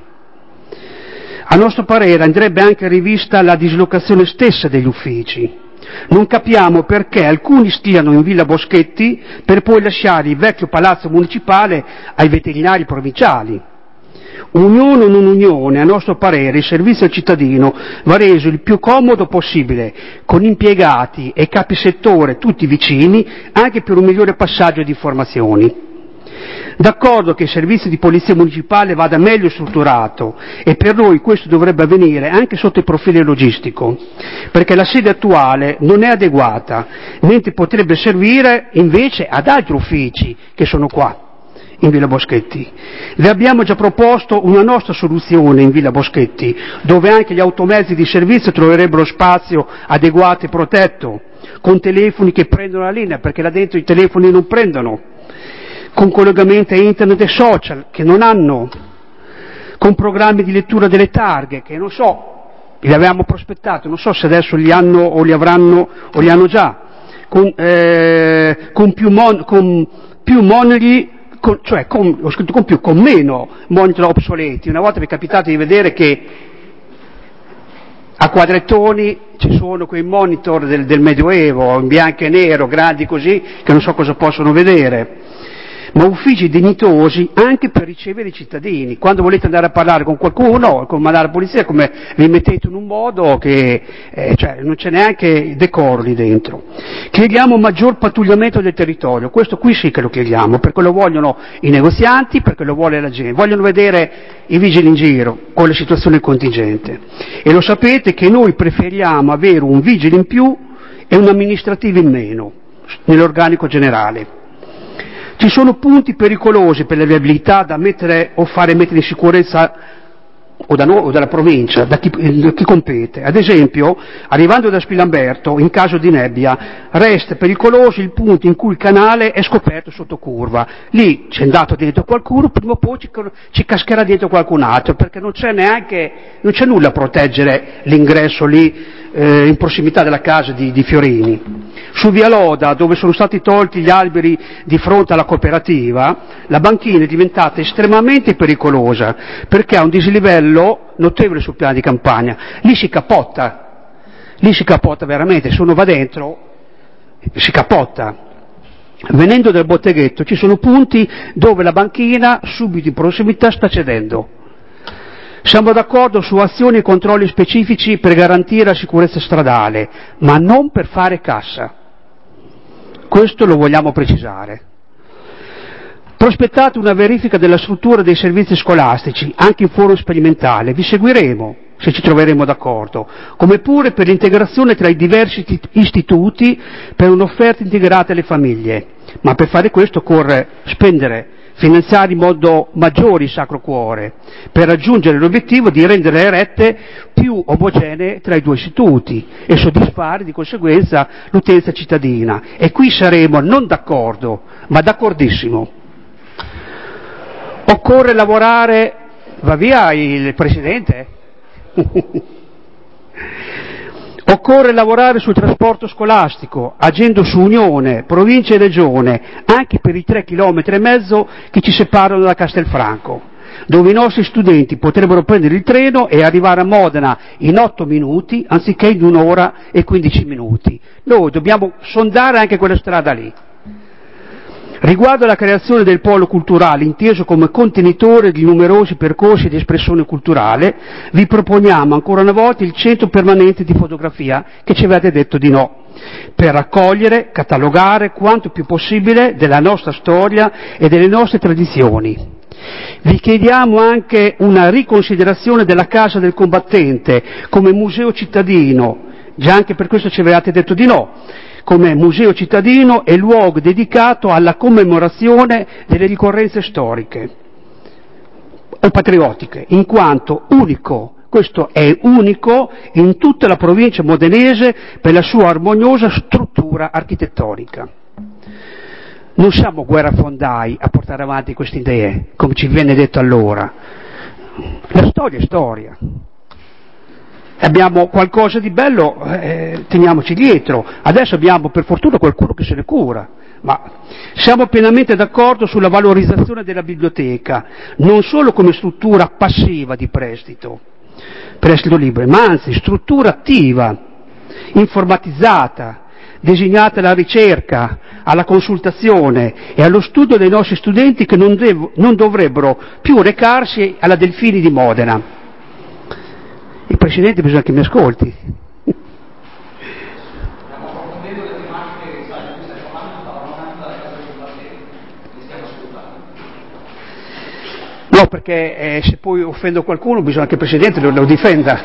A nostro parere andrebbe anche rivista la dislocazione stessa degli uffici. Non capiamo perché alcuni stiano in Villa Boschetti per poi lasciare il vecchio palazzo municipale ai veterinari provinciali. Unione o non unione, a nostro parere il servizio al cittadino va reso il più comodo possibile, con impiegati e capi settore tutti vicini, anche per un migliore passaggio di informazioni. D'accordo che il servizio di polizia municipale vada meglio strutturato e per noi questo dovrebbe avvenire anche sotto il profilo logistico, perché la sede attuale non è adeguata, mentre potrebbe servire invece ad altri uffici che sono qua in Villa Boschetti. Vi abbiamo già proposto una nostra soluzione in Villa Boschetti, dove anche gli automezzi di servizio troverebbero spazio adeguato e protetto, con telefoni che prendono la linea, perché là dentro i telefoni non prendono, con collegamenti a internet e social che non hanno, con programmi di lettura delle targhe che non so, li avevamo prospettato, non so se adesso li hanno o li avranno o li hanno già, con più monoli con meno monitor obsoleti. Una volta mi è capitato di vedere che a quadrettoni ci sono quei monitor del Medioevo, in bianco e nero, grandi così, che non so cosa possono vedere, ma uffici dignitosi anche per ricevere i cittadini. Quando volete andare a parlare con qualcuno, con mandare la polizia, come vi mettete in un modo che non c'è neanche decoro lì dentro. Chiediamo maggior pattugliamento del territorio, questo qui sì che lo chiediamo, perché lo vogliono i negozianti, perché lo vuole la gente, vogliono vedere i vigili in giro con la situazione contingente. E lo sapete che noi preferiamo avere un vigile in più e un amministrativo in meno nell'organico generale. Ci sono punti pericolosi per la viabilità da mettere o fare mettere in sicurezza o da noi o dalla provincia, da chi compete. Ad esempio, arrivando da Spilamberto, in caso di nebbia, resta pericoloso il punto in cui il canale è scoperto sotto curva. Lì c'è andato dentro qualcuno, prima o poi ci cascherà dietro qualcun altro, perché non c'è nulla a proteggere l'ingresso lì in prossimità della casa di Fiorini. Su Via Loda, dove sono stati tolti gli alberi di fronte alla cooperativa, la banchina è diventata estremamente pericolosa perché ha un dislivello notevole sul piano di campagna. Lì si capotta veramente, se uno va dentro si capotta. Venendo dal botteghetto ci sono punti dove la banchina subito in prossimità sta cedendo. Siamo d'accordo su azioni e controlli specifici per garantire la sicurezza stradale, ma non per fare cassa. Questo lo vogliamo precisare. Prospettate una verifica della struttura dei servizi scolastici, anche in forma sperimentale. Vi seguiremo, se ci troveremo d'accordo, come pure per l'integrazione tra i diversi istituti per un'offerta integrata alle famiglie. Ma per fare questo occorre finanziare in modo maggiore il Sacro Cuore, per raggiungere l'obiettivo di rendere le rette più omogenee tra i due istituti e soddisfare di conseguenza l'utenza cittadina. E qui saremo non d'accordo, ma d'accordissimo. Occorre lavorare... Va via il Presidente? Occorre lavorare sul trasporto scolastico, agendo su Unione, Provincia e Regione, anche per i 3,5 km che ci separano da Castelfranco, dove i nostri studenti potrebbero prendere il treno e arrivare a Modena in 8 minuti, anziché in 1 ora e 15 minuti. Noi dobbiamo sondare anche quella strada lì. Riguardo alla creazione del polo culturale, inteso come contenitore di numerosi percorsi di espressione culturale, vi proponiamo ancora una volta il centro permanente di fotografia, che ci avete detto di no, per raccogliere, catalogare quanto più possibile della nostra storia e delle nostre tradizioni. Vi chiediamo anche una riconsiderazione della Casa del Combattente come museo cittadino, già anche per questo ci avevate detto di no, come museo cittadino e luogo dedicato alla commemorazione delle ricorrenze storiche o patriottiche, in quanto unico, questo è unico in tutta la provincia modenese per la sua armoniosa struttura architettonica. Non siamo guerrafondai a portare avanti queste idee, come ci viene detto allora. La storia è storia. Abbiamo qualcosa di bello, teniamoci dietro. Adesso abbiamo per fortuna qualcuno che se ne cura, ma siamo pienamente d'accordo sulla valorizzazione della biblioteca, non solo come struttura passiva di prestito libero, ma anzi struttura attiva, informatizzata, designata alla ricerca, alla consultazione e allo studio dei nostri studenti che non dovrebbero più recarsi alla Delfini di Modena. Il Presidente bisogna che mi ascolti. No, perché se poi offendo qualcuno bisogna che il Presidente lo difenda.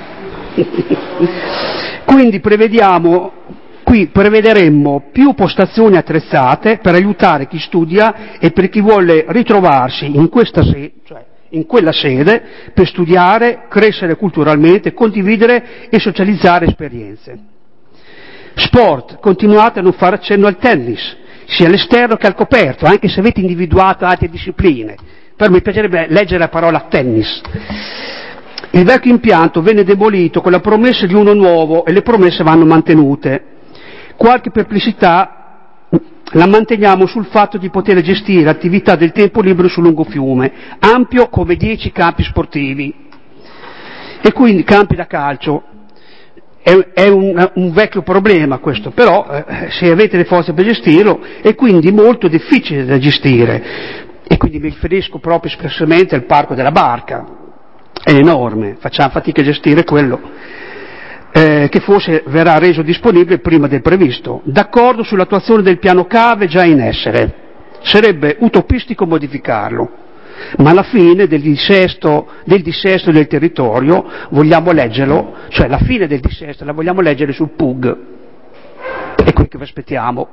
Quindi prevederemmo più postazioni attrezzate per aiutare chi studia e per chi vuole ritrovarsi in questa sede, cioè in quella sede, per studiare, crescere culturalmente, condividere e socializzare esperienze. Sport, continuate a non fare accenno al tennis, sia all'esterno che al coperto, anche se avete individuato altre discipline. Per me piacerebbe leggere la parola tennis. Il vecchio impianto venne demolito con la promessa di uno nuovo e le promesse vanno mantenute. Qualche perplessità la manteniamo sul fatto di poter gestire attività del tempo libero sul lungo fiume, ampio come 10 campi sportivi, e quindi campi da calcio. È un vecchio problema questo, però se avete le forze per gestirlo è quindi molto difficile da gestire, e quindi mi riferisco proprio espressamente al Parco della Barca, è enorme, facciamo fatica a gestire quello, che forse verrà reso disponibile prima del previsto. D'accordo sull'attuazione del piano cave già in essere, sarebbe utopistico modificarlo, ma alla fine del dissesto del territorio vogliamo leggerlo, cioè la fine del dissesto la vogliamo leggere sul PUG, è qui che vi aspettiamo.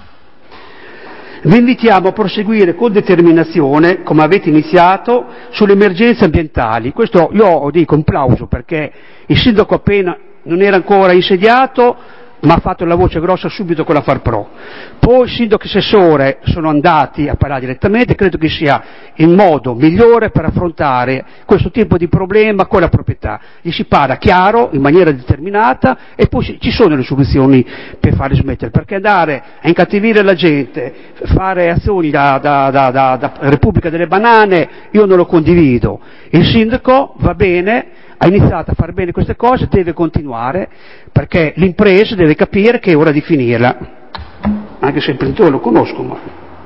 Vi invitiamo a proseguire con determinazione, come avete iniziato, sulle emergenze ambientali. Questo io dico un plauso, perché il sindaco appena non era ancora insediato, ma ha fatto la voce grossa subito con la FarPro. Poi il sindaco e l'assessore sono andati a parlare direttamente, credo che sia il modo migliore per affrontare questo tipo di problema con la proprietà. Gli si parla chiaro, in maniera determinata, e poi ci sono le soluzioni per farli smettere, perché andare a incattivire la gente, fare azioni da Repubblica delle Banane, io non lo condivido. Il sindaco va bene, ha iniziato a fare bene queste cose, deve continuare, perché l'impresa deve capire che è ora di finirla, anche se il imprenditore lo conosco. Ma...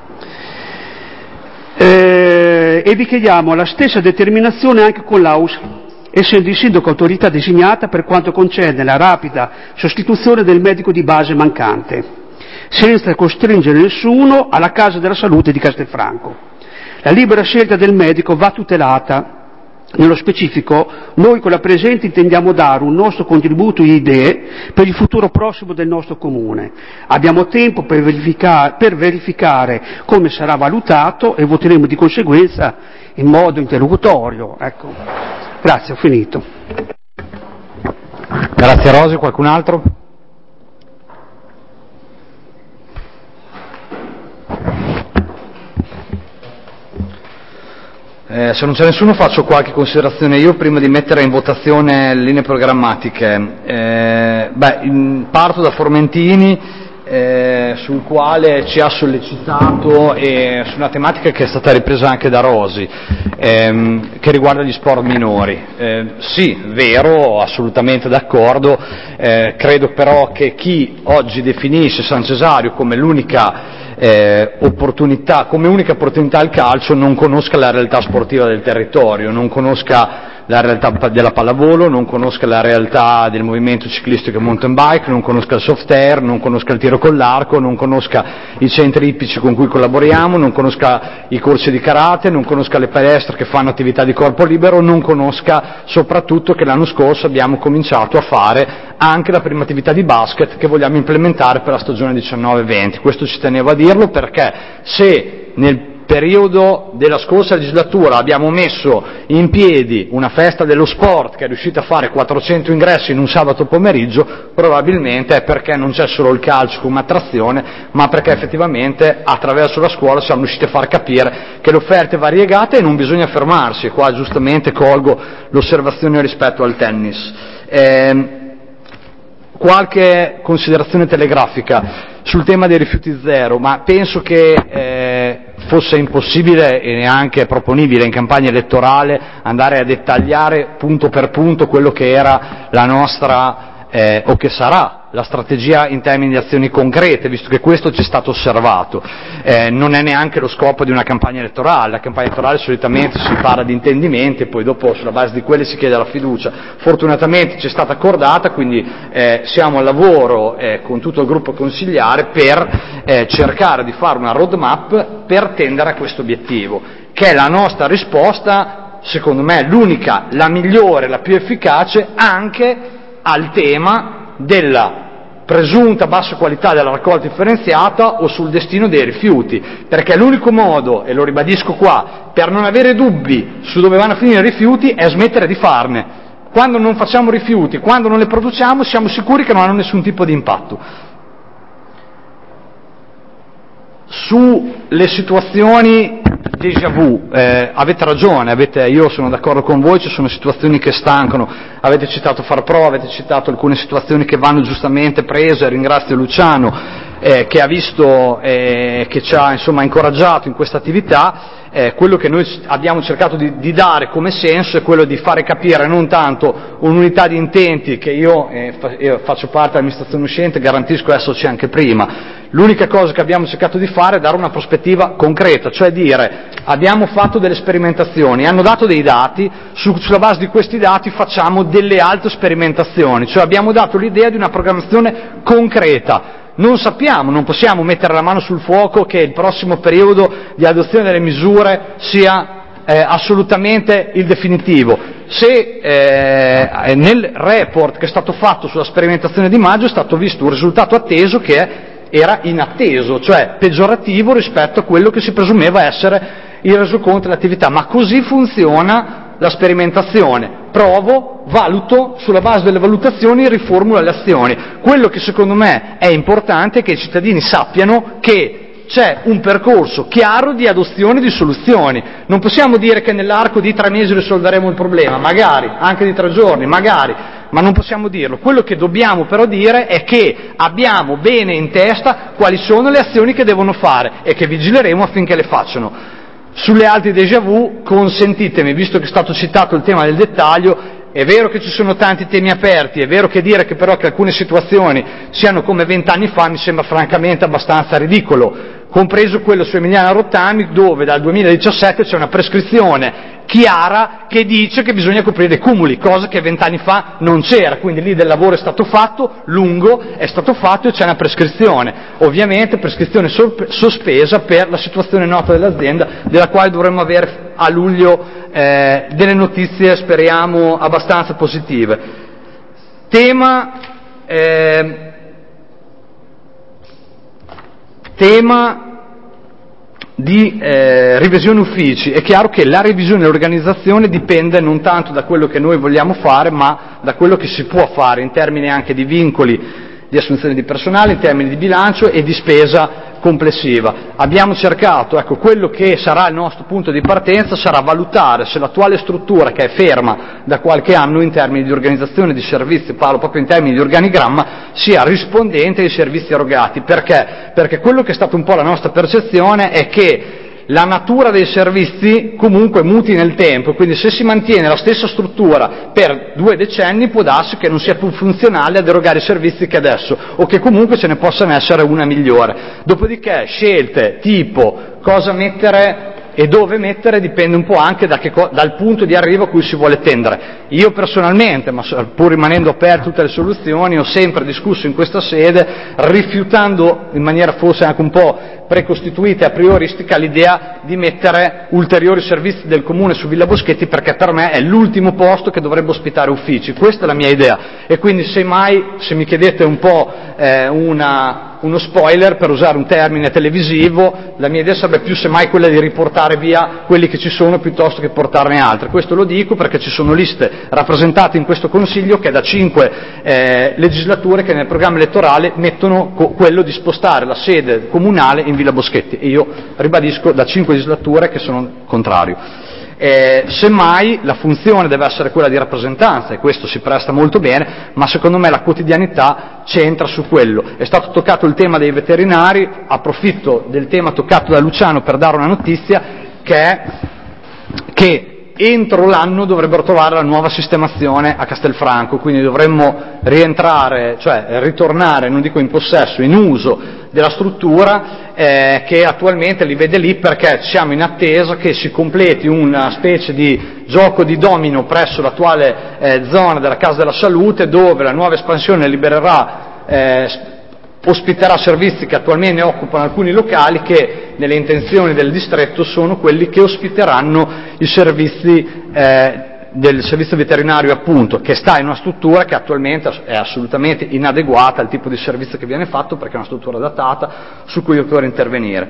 e vi chiediamo la stessa determinazione anche con l'AUS, essendo il sindaco autorità designata per quanto concerne la rapida sostituzione del medico di base mancante, senza costringere nessuno alla Casa della Salute di Castelfranco. La libera scelta del medico va tutelata. Nello specifico, noi con la presente intendiamo dare un nostro contributo di idee per il futuro prossimo del nostro comune. Abbiamo tempo per verificare come sarà valutato e voteremo di conseguenza in modo interlocutorio. Ecco. Grazie, ho finito. Grazie Rosi, qualcun altro? Se non c'è nessuno faccio qualche considerazione io prima di mettere in votazione le linee programmatiche. Parto da Formentini, sul quale ci ha sollecitato, e su una tematica che è stata ripresa anche da Rosi, che riguarda gli sport minori. Sì, vero, assolutamente d'accordo, credo però che chi oggi definisce San Cesario come l'unica opportunità al calcio non conosca la realtà sportiva del territorio, non conosca la realtà della pallavolo, non conosca la realtà del movimento ciclistico e mountain bike, non conosca il soft air, non conosca il tiro con l'arco, non conosca i centri ippici con cui collaboriamo, non conosca i corsi di karate, non conosca le palestre che fanno attività di corpo libero, non conosca soprattutto che l'anno scorso abbiamo cominciato a fare anche la prima attività di basket che vogliamo implementare per la stagione 19-20. Questo ci tenevo a dirlo, perché se nel periodo della scorsa legislatura abbiamo messo in piedi una festa dello sport che è riuscita a fare 400 ingressi in un sabato pomeriggio, probabilmente è perché non c'è solo il calcio come attrazione, ma perché effettivamente attraverso la scuola siamo riusciti a far capire che l'offerta è variegata e non bisogna fermarsi. E qua giustamente colgo l'osservazione rispetto al tennis. Qualche considerazione telegrafica sul tema dei rifiuti zero, ma penso che fosse impossibile e neanche proponibile in campagna elettorale andare a dettagliare punto per punto quello che era la nostra o che sarà la strategia in termini di azioni concrete, visto che questo ci è stato osservato. Non è neanche lo scopo di una campagna elettorale. La campagna elettorale solitamente si parla di intendimenti e poi dopo sulla base di quelli si chiede la fiducia. Fortunatamente ci è stata accordata, quindi siamo al lavoro con tutto il gruppo consigliare per cercare di fare una roadmap per tendere a questo obiettivo, che è la nostra risposta, secondo me l'unica, la migliore, la più efficace anche al tema della presunta bassa qualità della raccolta differenziata o sul destino dei rifiuti, perché l'unico modo, e lo ribadisco qua, per non avere dubbi su dove vanno a finire i rifiuti è smettere di farne. Quando non facciamo rifiuti, quando non le produciamo, siamo sicuri che non hanno nessun tipo di impatto. Sulle situazioni déjà vu, avete ragione, io sono d'accordo con voi, ci sono situazioni che stancano, avete citato FarPro, avete citato alcune situazioni che vanno giustamente prese, ringrazio Luciano, che ha visto, che ci ha insomma incoraggiato in questa attività. Quello che noi abbiamo cercato di dare come senso è quello di fare capire non tanto un'unità di intenti, che io faccio parte dell'amministrazione uscente, garantisco esserci anche prima. L'unica cosa che abbiamo cercato di fare è dare una prospettiva concreta, cioè dire abbiamo fatto delle sperimentazioni, hanno dato dei dati, sulla base di questi dati facciamo delle altre sperimentazioni, cioè abbiamo dato l'idea di una programmazione concreta. Non sappiamo, non possiamo mettere la mano sul fuoco che il prossimo periodo di adozione delle misure sia assolutamente il definitivo. Se nel report che è stato fatto sulla sperimentazione di maggio è stato visto un risultato atteso che era inatteso, cioè peggiorativo rispetto a quello che si presumeva essere il resoconto dell'attività, ma così funziona la sperimentazione. Provo, valuto, sulla base delle valutazioni riformulo le azioni. Quello che secondo me è importante è che i cittadini sappiano che c'è un percorso chiaro di adozione di soluzioni. Non possiamo dire che nell'arco di 3 mesi risolveremo il problema, magari, anche di 3 giorni, magari, ma non possiamo dirlo. Quello che dobbiamo però dire è che abbiamo bene in testa quali sono le azioni che devono fare e che vigileremo affinché le facciano. Sulle altre déjà vu, consentitemi, visto che è stato citato il tema del dettaglio, è vero che ci sono tanti temi aperti, è vero che dire che però che alcune situazioni siano come 20 anni fa mi sembra francamente abbastanza ridicolo, compreso quello su Emiliano Rottami, dove dal 2017 c'è una prescrizione chiara che dice che bisogna coprire i cumuli, cosa che 20 anni fa non c'era, quindi lì del lavoro è stato fatto, lungo, è stato fatto e c'è una prescrizione, ovviamente prescrizione sospesa per la situazione nota dell'azienda, della quale dovremmo avere a luglio delle notizie, speriamo, abbastanza positive. Tema di revisione uffici. È chiaro che la revisione dell'organizzazione dipende non tanto da quello che noi vogliamo fare, ma da quello che si può fare in termini anche di vincoli di assunzione di personale, in termini di bilancio e di spesa complessiva. Abbiamo cercato, ecco, quello che sarà il nostro punto di partenza sarà valutare se l'attuale struttura, che è ferma da qualche anno in termini di organizzazione di servizi, parlo proprio in termini di organigramma, sia rispondente ai servizi erogati. Perché? Perché quello che è stato un po' la nostra percezione è che la natura dei servizi comunque muti nel tempo, quindi se si mantiene la stessa struttura per 2 decenni può darsi che non sia più funzionale ad erogare i servizi che adesso, o che comunque ce ne possano essere una migliore. Dopodiché scelte tipo cosa mettere e dove mettere dipende un po' anche dal punto di arrivo a cui si vuole tendere. Io personalmente, ma pur rimanendo aperto a tutte le soluzioni, ho sempre discusso in questa sede, rifiutando in maniera forse anche un po' precostituita e a prioristica l'idea di mettere ulteriori servizi del comune su Villa Boschetti, perché per me è l'ultimo posto che dovrebbe ospitare uffici. Questa è la mia idea e quindi semmai, se mi chiedete un po' uno spoiler, per usare un termine televisivo, la mia idea sarebbe più semmai quella di riportare via quelli che ci sono piuttosto che portarne altri. Questo lo dico perché ci sono liste rappresentate in questo Consiglio che da 5 legislature che nel programma elettorale mettono quello di spostare la sede comunale in Villa Boschetti e io ribadisco da 5 legislature che sono contrario. Semmai la funzione deve essere quella di rappresentanza e questo si presta molto bene, ma secondo me la quotidianità c'entra su quello. È stato toccato il tema dei veterinari, approfitto del tema toccato da Luciano per dare una notizia che entro l'anno dovrebbero trovare la nuova sistemazione a Castelfranco, quindi dovremmo rientrare, cioè ritornare, non dico in possesso, in uso della struttura che attualmente li vede lì, perché siamo in attesa che si completi una specie di gioco di domino presso l'attuale zona della Casa della Salute, dove la nuova espansione ospiterà servizi che attualmente occupano alcuni locali che nelle intenzioni del distretto sono quelli che ospiteranno i servizi del servizio veterinario, appunto, che sta in una struttura che attualmente è assolutamente inadeguata al tipo di servizio che viene fatto, perché è una struttura datata su cui occorre intervenire.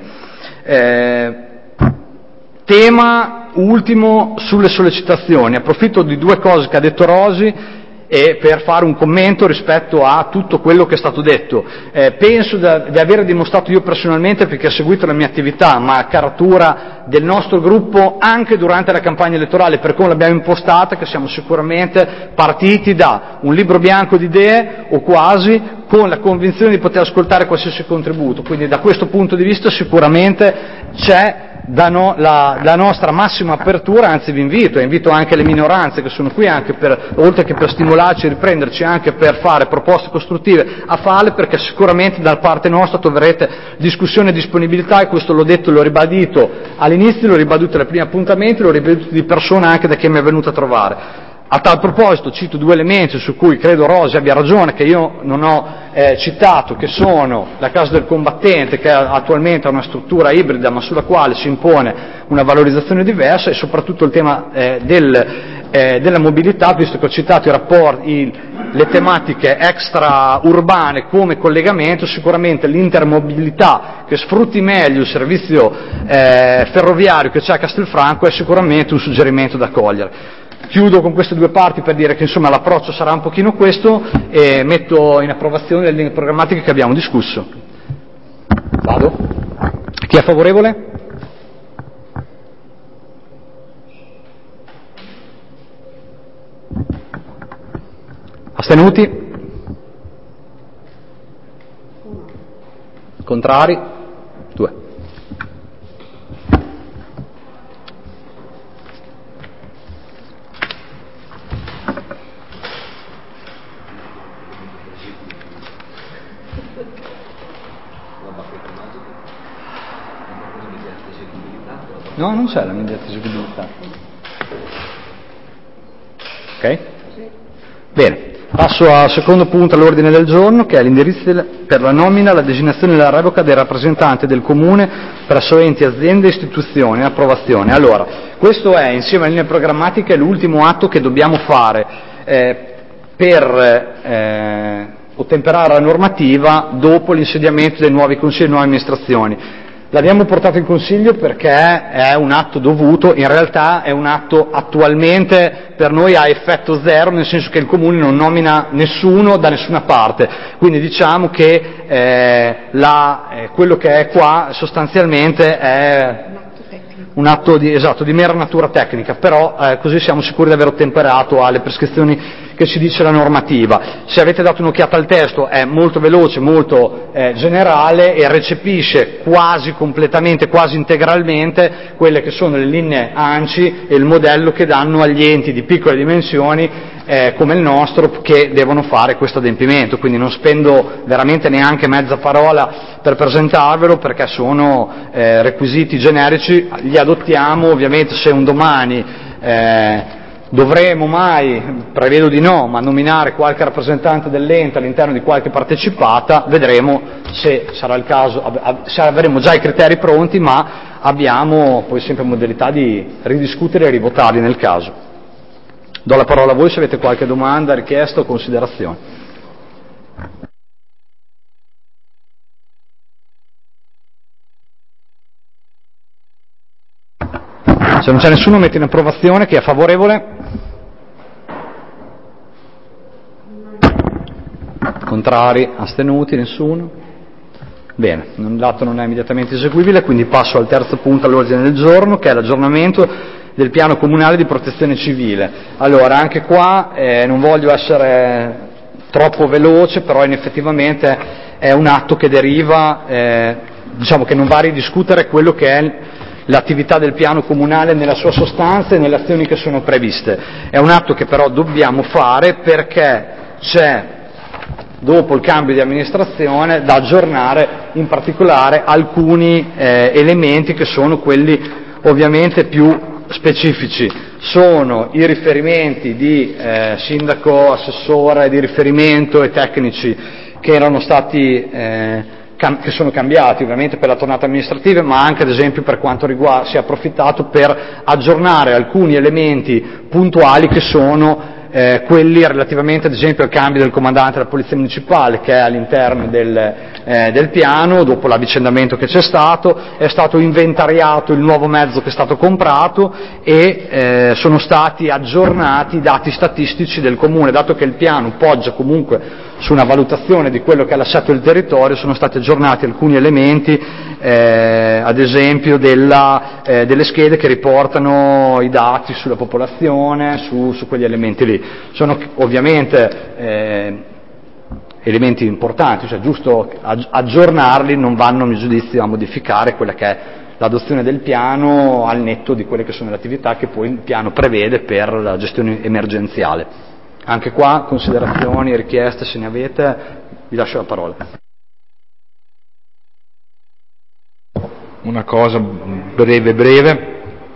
Tema ultimo sulle sollecitazioni. Approfitto di 2 cose che ha detto Rosi e per fare un commento rispetto a tutto quello che è stato detto. Penso di aver dimostrato io personalmente, perché ho seguito la mia attività, ma a caratura del nostro gruppo anche durante la campagna elettorale, per come l'abbiamo impostata, che siamo sicuramente partiti da un libro bianco di idee o quasi, con la convinzione di poter ascoltare qualsiasi contributo. Quindi da questo punto di vista sicuramente c'è la nostra massima apertura, anzi vi invito anche le minoranze che sono qui anche oltre che per stimolarci e riprenderci, anche per fare proposte costruttive a farle, perché sicuramente da parte nostra troverete discussione e disponibilità, e questo l'ho detto e l'ho ribadito all'inizio, l'ho ribadito ai primi appuntamenti, l'ho ribadito di persona anche da chi mi è venuto a trovare. A tal proposito cito 2 elementi su cui credo Rosi abbia ragione, che io non ho citato, che sono la Casa del Combattente, che attualmente ha una struttura ibrida ma sulla quale si impone una valorizzazione diversa, e soprattutto il tema della mobilità, visto che ho citato i rapporti, le tematiche extraurbane come collegamento. Sicuramente l'intermobilità che sfrutti meglio il servizio ferroviario che c'è a Castelfranco è sicuramente un suggerimento da cogliere. Chiudo con queste 2 parti per dire che insomma l'approccio sarà un pochino questo, e metto in approvazione le linee programmatiche che abbiamo discusso. Vado? Chi è favorevole? Astenuti? Contrari? 2. No, non c'è la immediata eseguibilità. Ok? Bene, passo al secondo punto all'ordine del giorno, che è l'indirizzo per la nomina, la designazione e la revoca dei rappresentanti del Comune presso enti, aziende e istituzioni. Approvazione. Allora, questo è, insieme alle linee programmatiche, l'ultimo atto che dobbiamo fare per ottemperare alla normativa dopo l'insediamento dei nuovi consigli e nuove amministrazioni. L'abbiamo portato in Consiglio perché è un atto dovuto, in realtà è un atto attualmente per noi a effetto zero, nel senso che il Comune non nomina nessuno da nessuna parte, quindi diciamo che quello che è qua sostanzialmente è un atto di mera natura tecnica, però così siamo sicuri di aver ottemperato alle prescrizioni che ci dice la normativa. Se avete dato un'occhiata al testo è molto veloce, molto generale, e recepisce quasi completamente, quasi integralmente quelle che sono le linee ANCI e il modello che danno agli enti di piccole dimensioni come il nostro, che devono fare questo adempimento. Quindi non spendo veramente neanche mezza parola per presentarvelo, perché sono requisiti generici, li adottiamo. Ovviamente se un domani dovremo mai, prevedo di no, ma nominare qualche rappresentante dell'ente all'interno di qualche partecipata, vedremo se sarà il caso, se avremo già i criteri pronti, ma abbiamo poi sempre modalità di ridiscutere e rivotarli nel caso. Do la parola a voi se avete qualche domanda, richiesta o considerazione. Se non c'è nessuno, metto in approvazione. Chi è favorevole? Contrari? Astenuti? Nessuno? Bene, l'atto non è immediatamente eseguibile, quindi passo al terzo punto all'ordine del giorno, che è l'aggiornamento del piano comunale di protezione civile. Allora, anche qua non voglio essere troppo veloce, però effettivamente è un atto che deriva, diciamo che non va a ridiscutere quello che è l'attività del piano comunale nella sua sostanza e nelle azioni che sono previste. È un atto che però dobbiamo fare perché c'è, dopo il cambio di amministrazione, da aggiornare in particolare alcuni elementi che sono quelli ovviamente più specifici. Sono i riferimenti di sindaco, assessore, di riferimento e tecnici che erano stati che sono cambiati ovviamente per la tornata amministrativa, ma anche ad esempio per quanto riguarda, si è approfittato per aggiornare alcuni elementi puntuali che sono quelli relativamente ad esempio al cambio del comandante della Polizia Municipale, che è all'interno del piano. Dopo l'avvicendamento che c'è stato, è stato inventariato il nuovo mezzo che è stato comprato e sono stati aggiornati i dati statistici del Comune, dato che il piano poggia comunque su una valutazione di quello che è l'assetto del territorio. Sono stati aggiornati alcuni elementi, ad esempio delle schede che riportano i dati sulla popolazione, su quegli elementi lì. Sono ovviamente elementi importanti, cioè giusto aggiornarli, non vanno a mio giudizio a modificare quella che è l'adozione del piano al netto di quelle che sono le attività che poi il piano prevede per la gestione emergenziale. Anche qua considerazioni, richieste, se ne avete, vi lascio la parola. Una cosa breve.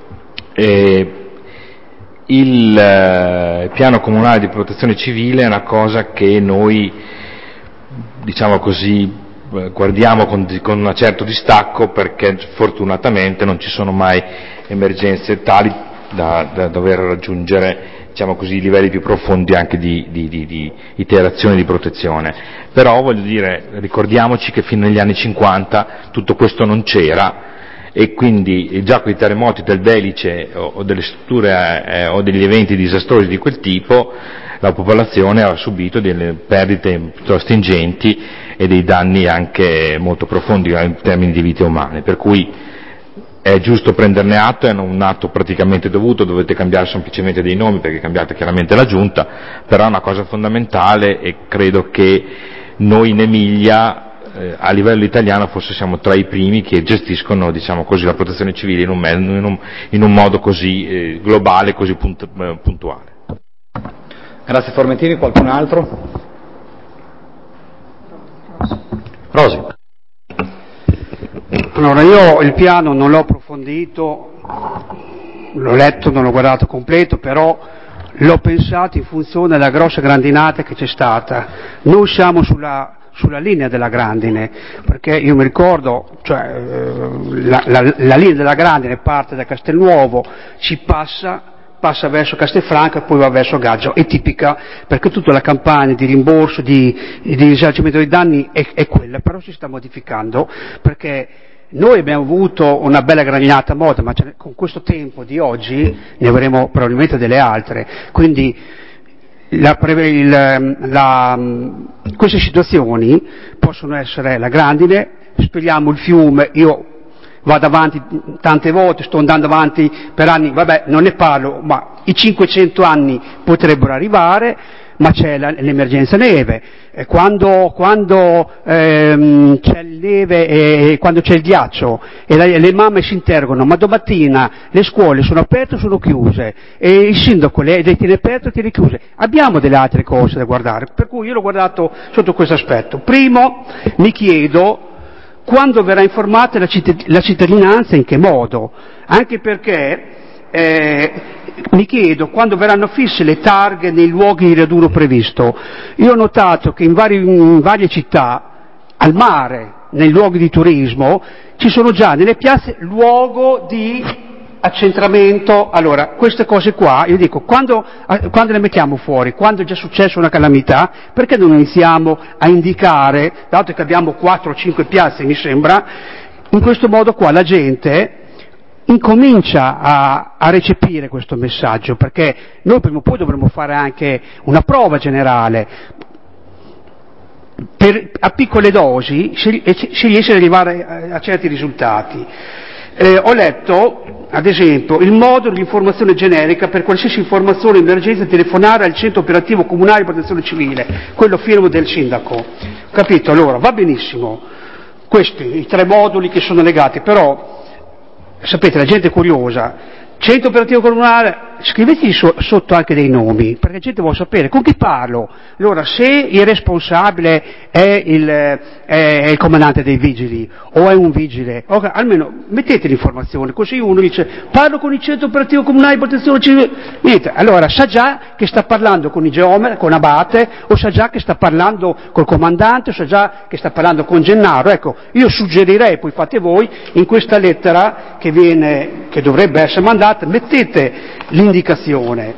Il piano comunale di protezione civile è una cosa che noi, diciamo così, guardiamo con un certo distacco, perché fortunatamente non ci sono mai emergenze tali da dover raggiungere, diciamo così, i livelli più profondi anche di iterazione di protezione. Però voglio dire, ricordiamoci che fino agli anni 50 tutto questo non c'era, e quindi già con i terremoti del Belice o delle strutture o degli eventi disastrosi di quel tipo, la popolazione ha subito delle perdite piuttosto ingenti e dei danni anche molto profondi in termini di vite umane, per cui è giusto prenderne atto, è un atto praticamente dovuto, dovete cambiare semplicemente dei nomi perché cambiate chiaramente la giunta, però è una cosa fondamentale, e credo che noi in Emilia a livello italiano forse siamo tra i primi che gestiscono, diciamo così, la protezione civile in un modo così globale, così puntuale. Grazie Formentini, qualcun altro? Rosi. Allora, io il piano non l'ho approfondito, l'ho letto, non l'ho guardato completo, però l'ho pensato in funzione della grossa grandinata che c'è stata. Noi siamo sulla linea della grandine, perché io mi ricordo, cioè, la linea della grandine parte da Castelnuovo, ci passa verso Castelfranco e poi va verso Gaggio, è tipica perché tutta la campagna di rimborso, di risarcimento dei danni è quella, però si sta modificando perché noi abbiamo avuto una bella grandinata a moda, ma con questo tempo di oggi ne avremo probabilmente delle altre, quindi queste situazioni possono essere la grandine, speriamo il fiume, io vado avanti tante volte, sto andando avanti per anni, vabbè non ne parlo, ma i 500 anni potrebbero arrivare, ma c'è l'emergenza neve, quando c'è il neve e quando c'è il ghiaccio e le mamme si interrogano, ma domattina le scuole sono aperte o sono chiuse? E il sindaco le tiene aperte o tiene chiuse? Abbiamo delle altre cose da guardare, per cui io l'ho guardato sotto questo aspetto. Primo, mi chiedo quando verrà informata la cittadinanza, in che modo? Anche perché mi chiedo quando verranno fisse le targhe nei luoghi di raduno previsto. Io ho notato che in varie città, al mare, nei luoghi di turismo, ci sono già nelle piazze luogo di accentramento. Allora, queste cose qua, io dico, quando le mettiamo fuori? Quando è già successa una calamità? Perché non iniziamo a indicare, dato che abbiamo 4 o 5 piazze, mi sembra, in questo modo qua la gente incomincia a recepire questo messaggio, perché noi prima o poi dovremo fare anche una prova generale a piccole dosi si riesce ad arrivare a certi risultati. Ho letto, ad esempio, il modulo di informazione generica per qualsiasi informazione in emergenza telefonare al centro operativo comunale di protezione civile, quello firmo del sindaco. Capito? Allora, va benissimo, questi, i 3 moduli che sono legati, però sapete, la gente è curiosa. Centro operativo comunale, scriveteci sotto anche dei nomi, perché la gente vuole sapere con chi parlo. Allora, se il responsabile è il comandante dei vigili o è un vigile, almeno mettete l'informazione, così uno dice parlo con il centro operativo comunale di protezione civile, niente, allora sa già che sta parlando con il geometra, con Abate, o sa già che sta parlando col comandante, o sa già che sta parlando con Gennaro. Ecco, io suggerirei, poi fate voi, in questa lettera che dovrebbe essere mandata, mettete l'indicazione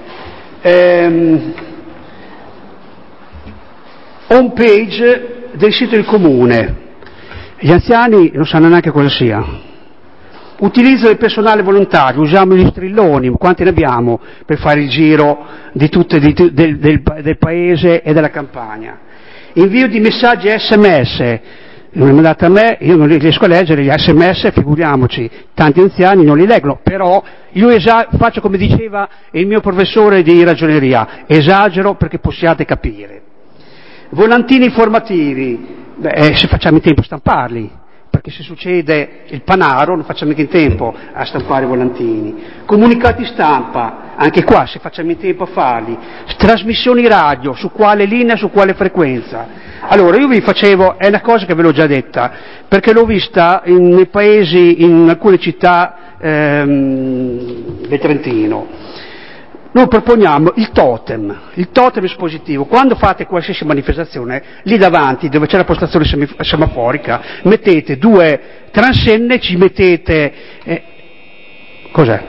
home page del sito del comune. Gli anziani non sanno neanche cosa sia. Utilizzo del personale volontario, usiamo gli strilloni, quanti ne abbiamo per fare il giro di del paese e della campagna. Invio di messaggi SMS. Non è mandato a me, io non riesco a leggere gli SMS, figuriamoci, tanti anziani non li leggono, però io faccio come diceva il mio professore di ragioneria, esagero perché possiate capire. Volantini informativi, se facciamo in tempo a stamparli, perché se succede il Panaro non facciamo mica in tempo a stampare i volantini. Comunicati stampa, anche qua se facciamo in tempo a farli. Trasmissioni radio, su quale linea, su quale frequenza. Allora io vi facevo, è una cosa che ve l'ho già detta, perché l'ho vista nei paesi, in alcune città del Trentino. Noi proponiamo il totem espositivo. Quando fate qualsiasi manifestazione, lì davanti, dove c'è la postazione semaforica, mettete 2 transenne, ci mettete... cos'è?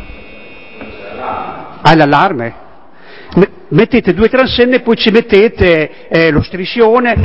L'allarme? Mettete 2 transenne e poi ci mettete lo striscione.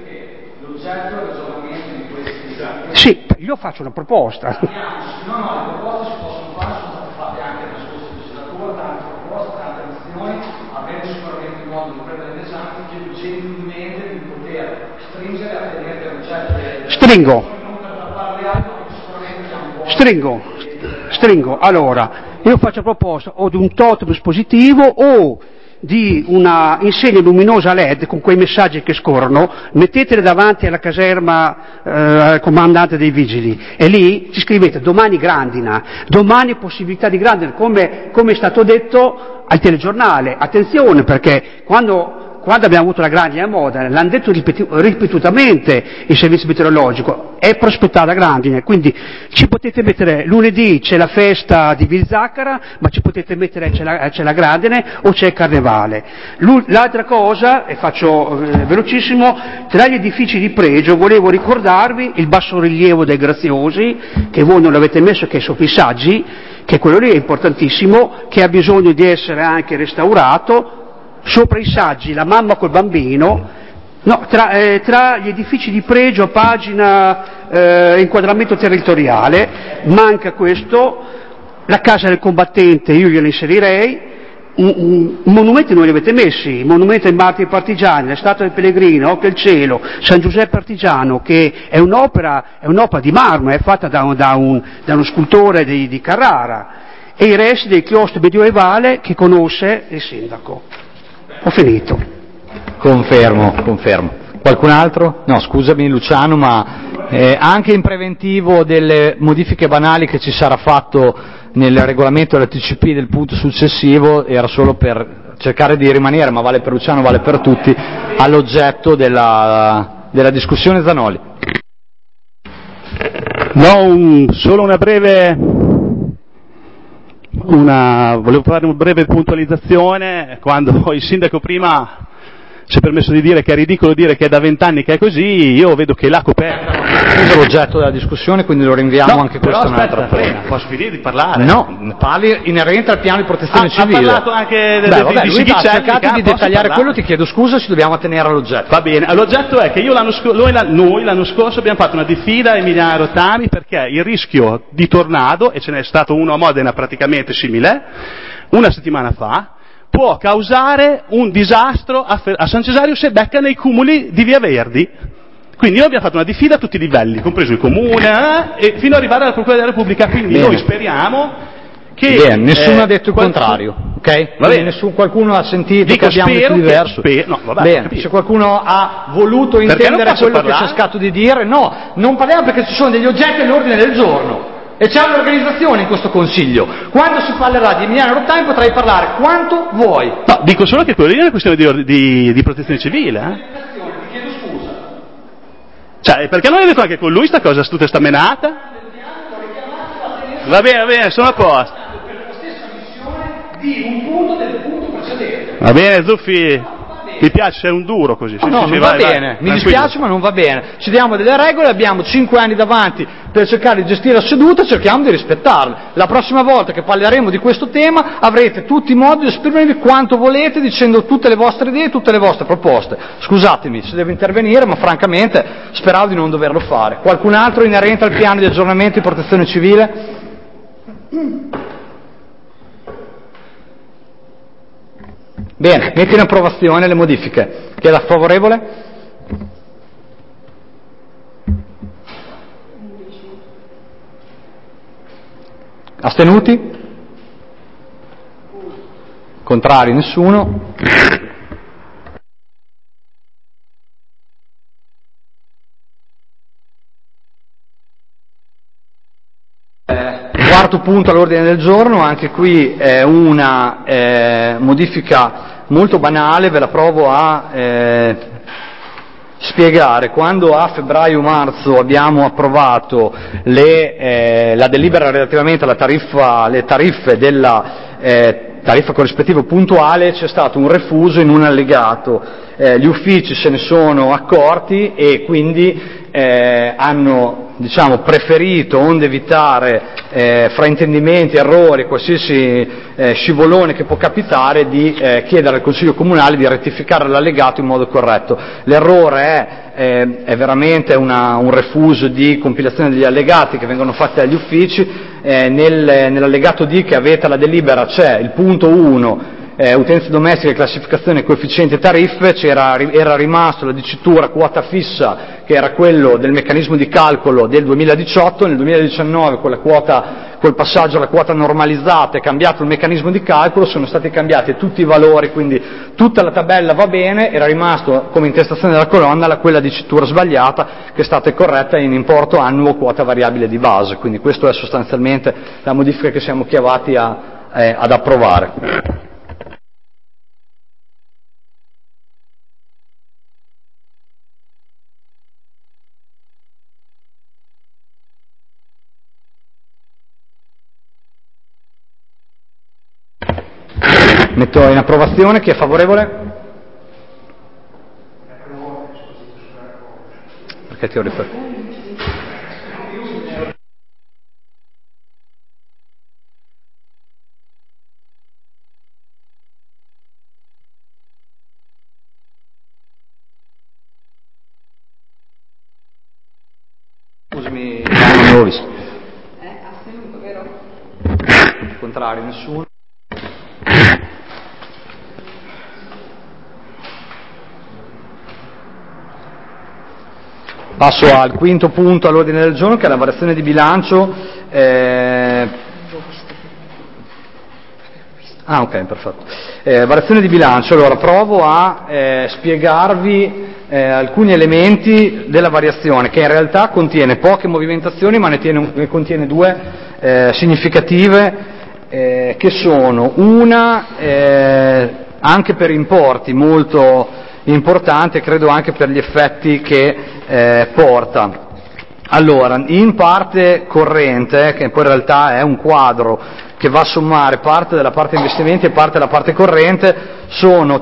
Sì, io faccio una proposta. No, le proposte si possono fare, sono state fatte anche nella scorsa legislatura, tante proposte, tante azioni, avremo sicuramente modo di prendere l'esame, chiedo gentilmente di poter stringere a tenere l'oggetto delle... Stringo. Non per tappare le altre, perché sicuramente siamo un po'... Stringo. Allora, io faccio proposta o di un totem espositivo o di una insegna luminosa LED con quei messaggi che scorrono, mettetele davanti alla caserma al comandante dei vigili e lì ci scrivete domani grandina, domani possibilità di grandine, come è stato detto al telegiornale. Attenzione, perché quando abbiamo avuto la grandine a Modena, l'hanno detto ripetutamente il servizio meteorologico, è prospettata grandine, quindi ci potete mettere lunedì c'è la festa di Vilzaccara, ma ci potete mettere c'è la grandine o c'è il carnevale. L'altra cosa, e faccio velocissimo, tra gli edifici di pregio volevo ricordarvi il bassorilievo dei Graziosi, che voi non l'avete messo, che è sopra i saggi, che quello lì è importantissimo, che ha bisogno di essere anche restaurato. Sopra i saggi la mamma col bambino, no, tra gli edifici di pregio, pagina inquadramento territoriale, manca questo, la casa del combattente io gliela inserirei, monumenti non li avete messi, il monumento ai martiri partigiani, la statua del Pellegrino, Occhio al cielo, San Giuseppe Artigiano, che è un'opera di marmo, è fatta da uno scultore di Carrara, e i resti del chiostro medievale che conosce il sindaco. Ho finito. Confermo. Qualcun altro? No, scusami Luciano, ma anche in preventivo delle modifiche banali che ci sarà fatto nel regolamento della TCP del punto successivo, era solo per cercare di rimanere, ma vale per Luciano, vale per tutti, all'oggetto della discussione. Zanoli. No, solo una breve... volevo fare una breve puntualizzazione. Quando il sindaco prima si è permesso di dire che è ridicolo dire che è da 20 anni che è così, io vedo che l'ha coperto. Questo è l'oggetto della discussione, quindi lo rinviamo anche questo però un'altra aspetta, posso finire di parlare? No, parli inerente al piano di protezione civile. Ha parlato anche di lui ha cercato di dettagliare quello, ti chiedo scusa, ci dobbiamo tenere all'oggetto. Va bene, l'oggetto è che noi l'anno scorso abbiamo fatto una diffida a Emiliano Rottami perché il rischio di tornado, e ce n'è stato uno a Modena praticamente simile, una settimana fa, può causare un disastro a San Cesario se becca nei cumuli di Via Verdi. Quindi noi abbiamo fatto una diffida a tutti i livelli, compreso il comune, e fino ad arrivare alla Procura della Repubblica. Quindi noi speriamo che... Bene, nessuno ha detto il contrario, ok? Va bene. Qualcuno ha sentito che abbiamo detto diverso. Bene, se qualcuno ha voluto intendere quello che c'è cercato di dire, no, non parliamo perché ci sono degli oggetti all'ordine del giorno. E c'è un'organizzazione in questo Consiglio. Quando si parlerà di Emiliano Rottami potrai parlare quanto vuoi. No, dico solo che quello lì è una questione di protezione civile. Ti chiedo scusa. Cioè, perché non hai detto anche con lui tutta sta menata? Va bene, sono a posto. Per la stessa missione di un punto del punto precedente. Va bene, Zuffi. Mi piace, sei un duro così. No, non va bene, mi dispiace ma non va bene. Ci diamo delle regole, abbiamo 5 anni davanti per cercare di gestire la seduta, cerchiamo di rispettarle. La prossima volta che parleremo di questo tema avrete tutti i modi di esprimervi quanto volete, dicendo tutte le vostre idee, tutte le vostre proposte. Scusatemi se devo intervenire, ma francamente speravo di non doverlo fare. Qualcun altro inerente al piano di aggiornamento di protezione civile? Bene, metti in approvazione le modifiche. Chi è da favorevole? Astenuti? Contrari? Nessuno? Quarto punto all'ordine del giorno, anche qui è una modifica molto banale, ve la provo a spiegare. Quando a febbraio-marzo abbiamo approvato la delibera relativamente alle tariffe della tariffa corrispettiva puntuale, c'è stato un refuso in un allegato. Gli uffici se ne sono accorti e quindi hanno preferito, onde evitare fraintendimenti, errori, qualsiasi scivolone che può capitare, di chiedere al Consiglio Comunale di rettificare l'allegato in modo corretto. L'errore è veramente un refuso di compilazione degli allegati che vengono fatti dagli uffici. Nell'allegato D che avete alla delibera c'è il punto 1, utenze domestiche, classificazione, coefficiente tariffe, era rimasto la dicitura quota fissa, che era quello del meccanismo di calcolo del 2018, nel 2019 col passaggio alla quota normalizzata è cambiato il meccanismo di calcolo, sono stati cambiati tutti i valori, quindi tutta la tabella va bene, era rimasto come intestazione della colonna quella dicitura sbagliata che è stata corretta in importo annuo quota variabile di base, quindi questa è sostanzialmente la modifica che siamo chiamati ad approvare. Metto in approvazione, chi è favorevole? Perché ti ho riferito? Scusami, non l'avevo visto. Astenuto, vero? Contrario, nessuno. Passo al quinto punto all'ordine del giorno, che è la variazione di bilancio. Ok, perfetto. Variazione di bilancio. Allora, provo a spiegarvi alcuni elementi della variazione, che in realtà contiene poche movimentazioni, ma ne contiene due significative, che sono una anche per importi molto importante, credo anche per gli effetti che porta. Allora, in parte corrente, che poi in realtà è un quadro che va a sommare parte della parte investimenti e parte della parte corrente, sono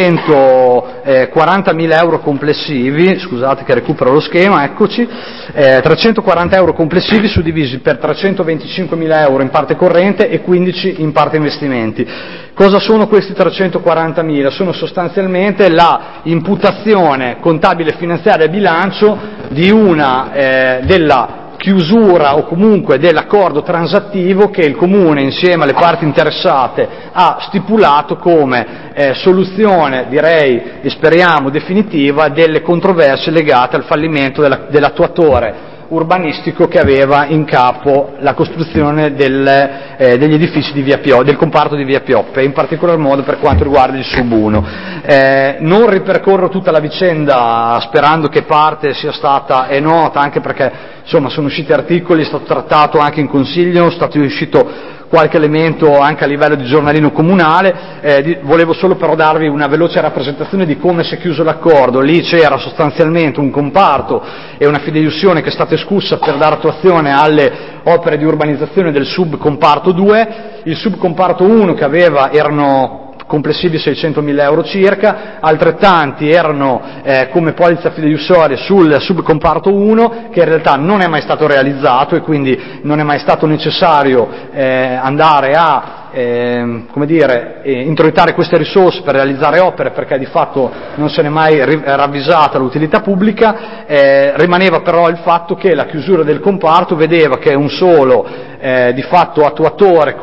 340.000 euro complessivi, scusate che recupero lo schema, eccoci, 340 euro complessivi suddivisi per 325.000 euro in parte corrente e 15 in parte investimenti. Cosa sono questi 340.000? Sono sostanzialmente la imputazione contabile finanziaria e bilancio di della chiusura o comunque dell'accordo transattivo che il Comune insieme alle parti interessate ha stipulato come soluzione, direi e speriamo definitiva, delle controversie legate al fallimento dell'attuatore urbanistico che aveva in capo la costruzione degli edifici di Via Pioppa, del comparto di Via Pioppa, in particolar modo per quanto riguarda il Sub 1. Non ripercorro tutta la vicenda sperando che parte sia stata nota, anche perché insomma sono usciti articoli, è stato trattato anche in Consiglio, è stato uscito qualche elemento anche a livello di giornalino comunale. Volevo solo però darvi una veloce rappresentazione di come si è chiuso l'accordo. Lì c'era sostanzialmente un comparto e una fideiussione che è stata escussa per dare attuazione alle opere di urbanizzazione del subcomparto 2, il subcomparto 1 che erano complessivi 600.000 euro circa, altrettanti erano come polizza fideiussoria sul subcomparto 1, che in realtà non è mai stato realizzato e quindi non è mai stato necessario andare a introitare queste risorse per realizzare opere, perché di fatto non se n'è mai ravvisata l'utilità pubblica. Rimaneva però il fatto che la chiusura del comparto vedeva che un solo di fatto attuatore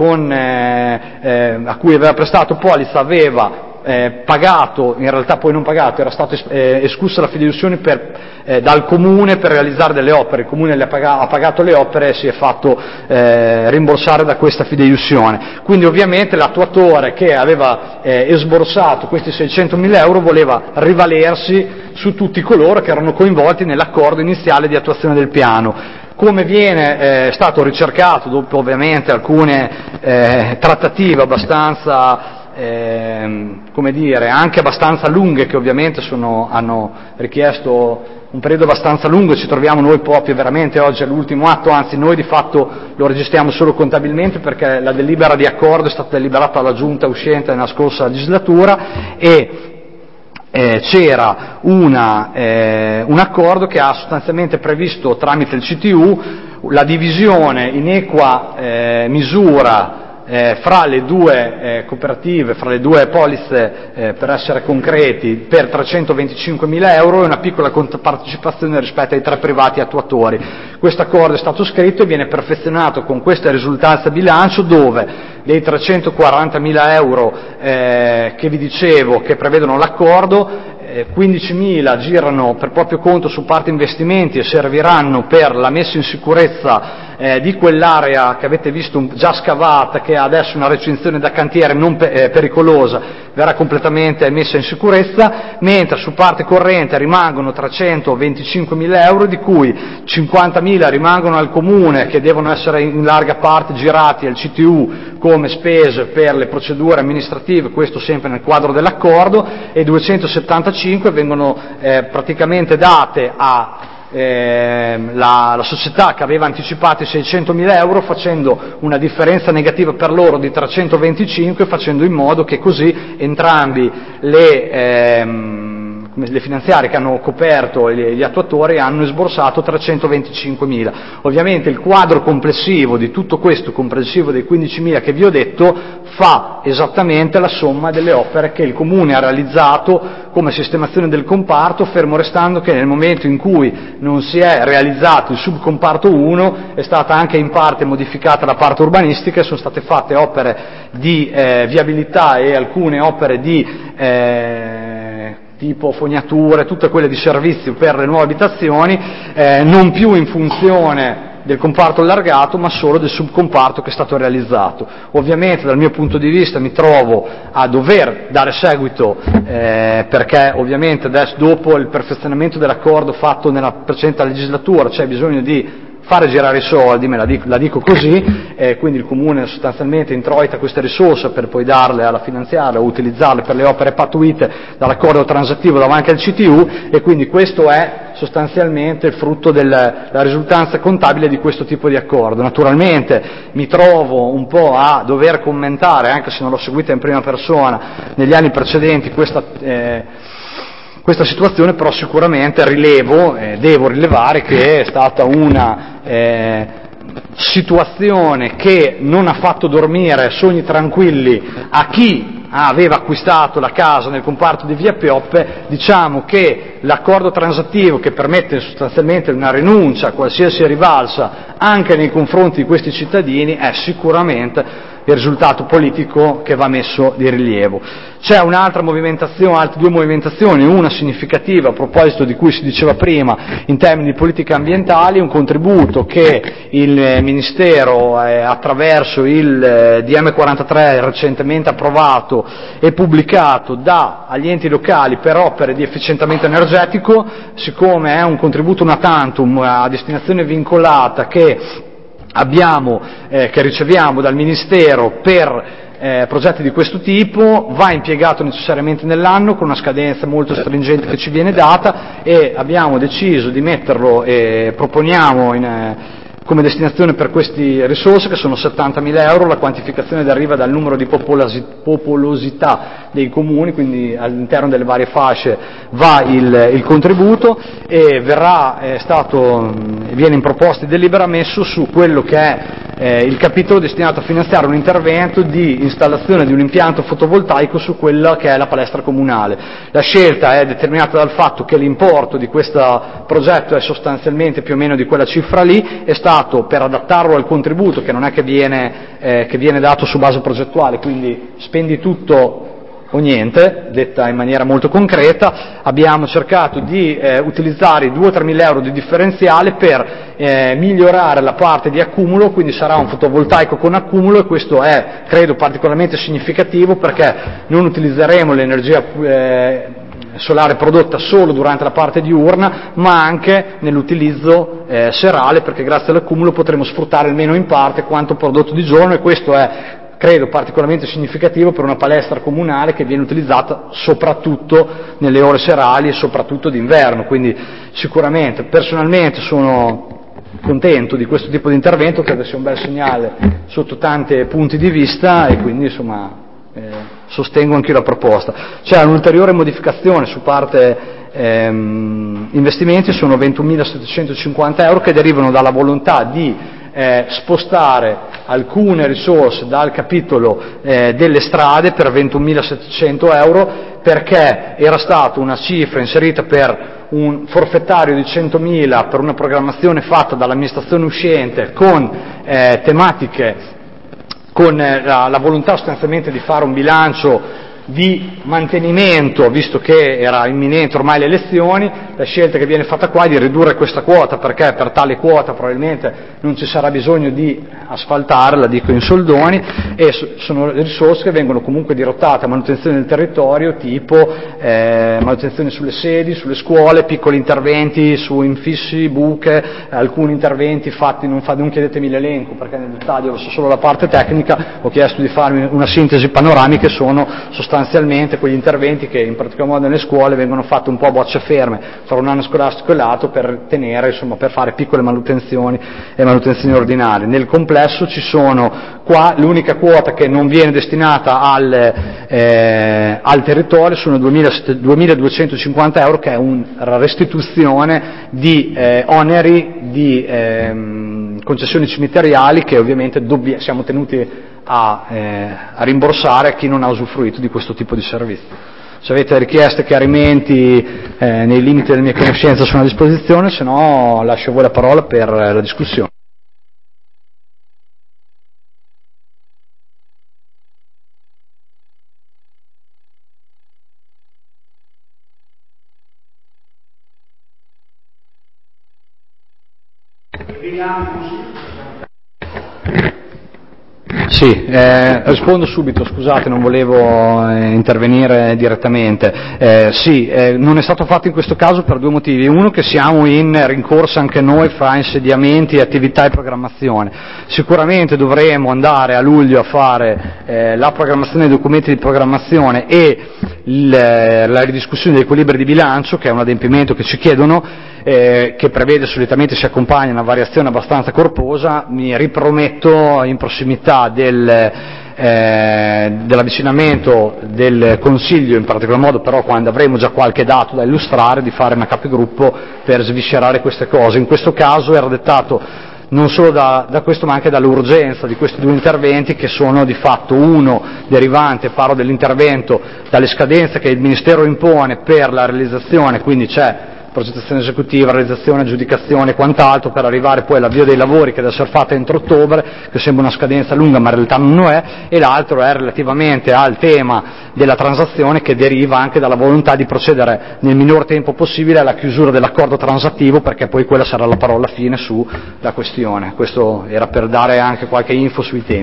a cui aveva prestato polizza aveva pagato, in realtà poi non pagato, era stata escussa la fideiussione dal Comune per realizzare delle opere. Il Comune ha pagato le opere e si è fatto rimborsare da questa fideiussione. Quindi ovviamente l'attuatore che aveva esborsato questi 600.000 euro voleva rivalersi su tutti coloro che erano coinvolti nell'accordo iniziale di attuazione del piano. come viene stato ricercato dopo ovviamente alcune trattative abbastanza come dire, anche abbastanza lunghe, che ovviamente hanno richiesto un periodo abbastanza lungo. Ci troviamo noi proprio veramente oggi all'ultimo atto, anzi noi di fatto lo registriamo solo contabilmente, perché la delibera di accordo è stata deliberata dalla giunta uscente nella scorsa legislatura e c'era un accordo che ha sostanzialmente previsto tramite il CTU la divisione in equa misura fra le due cooperative, fra le due polizze, per essere concreti, per 325.000 euro e una piccola partecipazione rispetto ai 3 privati attuatori. Questo accordo è stato scritto e viene perfezionato con queste risultanze a bilancio, dove dei 340.000 euro che vi dicevo che prevedono l'accordo, 15.000 girano per proprio conto su parte investimenti e serviranno per la messa in sicurezza di quell'area che avete visto già scavata, che ha adesso una recinzione da cantiere non pericolosa, verrà completamente messa in sicurezza, mentre su parte corrente rimangono 325.000 euro, di cui 50.000 rimangono al comune, che devono essere in larga parte girati al CTU come spese per le procedure amministrative, questo sempre nel quadro dell'accordo, e 275 vengono praticamente date la società che aveva anticipato i 600.000 euro, facendo una differenza negativa per loro di 325, facendo in modo che così entrambi le finanziarie che hanno coperto gli attuatori hanno esborsato 325.000. Ovviamente il quadro complessivo di tutto questo, comprensivo dei 15.000 che vi ho detto, fa esattamente la somma delle opere che il Comune ha realizzato come sistemazione del comparto, fermo restando che nel momento in cui non si è realizzato il subcomparto 1 è stata anche in parte modificata la parte urbanistica e sono state fatte opere di viabilità e alcune opere di tipo fognature, tutte quelle di servizio per le nuove abitazioni, non più in funzione del comparto allargato, ma solo del subcomparto che è stato realizzato. Ovviamente dal mio punto di vista mi trovo a dover dare seguito, perché ovviamente adesso, dopo il perfezionamento dell'accordo fatto nella precedente legislatura, c'è bisogno di fare girare i soldi, la dico così, quindi il Comune sostanzialmente introita queste risorse per poi darle alla finanziaria o utilizzarle per le opere pattuite dall'accordo transattivo davanti al CTU, e quindi questo è sostanzialmente il frutto della risultanza contabile di questo tipo di accordo. Naturalmente mi trovo un po' a dover commentare, anche se non l'ho seguita in prima persona negli anni precedenti, questa situazione, però sicuramente devo rilevare che è stata una situazione che non ha fatto dormire sogni tranquilli a chi aveva acquistato la casa nel comparto di Via Pioppe. Diciamo che l'accordo transattivo, che permette sostanzialmente una rinuncia a qualsiasi rivalsa anche nei confronti di questi cittadini, è sicuramente il risultato politico che va messo di rilievo. C'è altre due movimentazioni, una significativa a proposito di cui si diceva prima in termini di politiche ambientali, un contributo che il Ministero attraverso il DM43 recentemente approvato e pubblicato dà agli enti locali per opere di efficientamento energetico. Siccome è un contributo una tantum a destinazione vincolata che riceviamo dal Ministero per progetti di questo tipo, va impiegato necessariamente nell'anno con una scadenza molto stringente che ci viene data, e abbiamo deciso di metterlo e proponiamo come destinazione per queste risorse, che sono 70.000 euro, la quantificazione deriva dal numero di popolosità dei comuni, quindi all'interno delle varie fasce va il contributo, e viene in proposta di delibera messo su quello che è il capitolo destinato a finanziare un intervento di installazione di un impianto fotovoltaico su quella che è la palestra comunale. La scelta è determinata dal fatto che l'importo di questo progetto è sostanzialmente più o meno di quella cifra lì, è stato per adattarlo al contributo, che non è che viene dato su base progettuale, quindi spendi tutto o niente, detta in maniera molto concreta. Abbiamo cercato di utilizzare i 2 o 3.000 euro di differenziale per migliorare la parte di accumulo, quindi sarà un fotovoltaico con accumulo, e questo è, credo, particolarmente significativo, perché non utilizzeremo l'energia solare prodotta solo durante la parte diurna, ma anche nell'utilizzo serale, perché grazie all'accumulo potremo sfruttare almeno in parte quanto prodotto di giorno, e questo è, credo, particolarmente significativo per una palestra comunale che viene utilizzata soprattutto nelle ore serali e soprattutto d'inverno. Quindi sicuramente, personalmente, sono contento di questo tipo di intervento, credo sia un bel segnale sotto tanti punti di vista, e quindi insomma sostengo anche la proposta. C'è un'ulteriore modificazione su parte investimenti, sono 21.750 euro che derivano dalla volontà di spostare alcune risorse dal capitolo delle strade per 21.700 euro, perché era stata una cifra inserita per un forfettario di 100.000 per una programmazione fatta dall'amministrazione uscente con tematiche, con la volontà sostanzialmente di fare un bilancio di mantenimento, visto che era imminente ormai le elezioni. La scelta che viene fatta qua è di ridurre questa quota, perché per tale quota probabilmente non ci sarà bisogno di asfaltare, la dico in soldoni, e sono risorse che vengono comunque dirottate a manutenzione del territorio, tipo manutenzione sulle sedi, sulle scuole, piccoli interventi su infissi, buche, alcuni interventi fatti, non chiedetemi l'elenco perché nel dettaglio so solo la parte tecnica, ho chiesto di farmi una sintesi panoramica, sono sostanzialmente quegli interventi che in particolar modo nelle scuole vengono fatti un po' a bocce ferme fra un anno scolastico e l'altro, per tenere, insomma, per fare piccole manutenzioni e manutenzioni ordinarie. Nel complesso ci sono qua, l'unica quota che non viene destinata al territorio sono 2.250 euro, che è una restituzione di oneri di concessioni cimiteriali che ovviamente siamo tenuti a rimborsare a chi non ha usufruito di questo tipo di servizio. Se avete richieste, chiarimenti nei limiti delle mie conoscenze sono a disposizione, se no lascio a voi la parola per la discussione. Sì, rispondo subito, scusate, non volevo intervenire direttamente. Non è stato fatto in questo caso per due motivi. Uno, che siamo in rincorsa anche noi fra insediamenti, attività e programmazione. Sicuramente dovremo andare a luglio a fare la programmazione dei documenti di programmazione e la ridiscussione degli equilibri di bilancio, che è un adempimento che ci chiedono, che prevede, solitamente si accompagna a una variazione abbastanza corposa. Mi riprometto in prossimità dell'avvicinamento del Consiglio, in particolar modo però quando avremo già qualche dato da illustrare, di fare una capigruppo per sviscerare queste cose. In questo caso era dettato non solo da questo, ma anche dall'urgenza di questi due interventi, che sono di fatto uno derivante, parlo dell'intervento, dalle scadenze che il Ministero impone per la realizzazione, quindi c'è progettazione esecutiva, realizzazione, aggiudicazione e quant'altro, per arrivare poi all'avvio dei lavori, che deve essere fatta entro ottobre, che sembra una scadenza lunga ma in realtà non lo è, e l'altro è relativamente al tema della transazione, che deriva anche dalla volontà di procedere nel minor tempo possibile alla chiusura dell'accordo transattivo, perché poi quella sarà la parola fine sulla questione. Questo era per dare anche qualche info sui temi.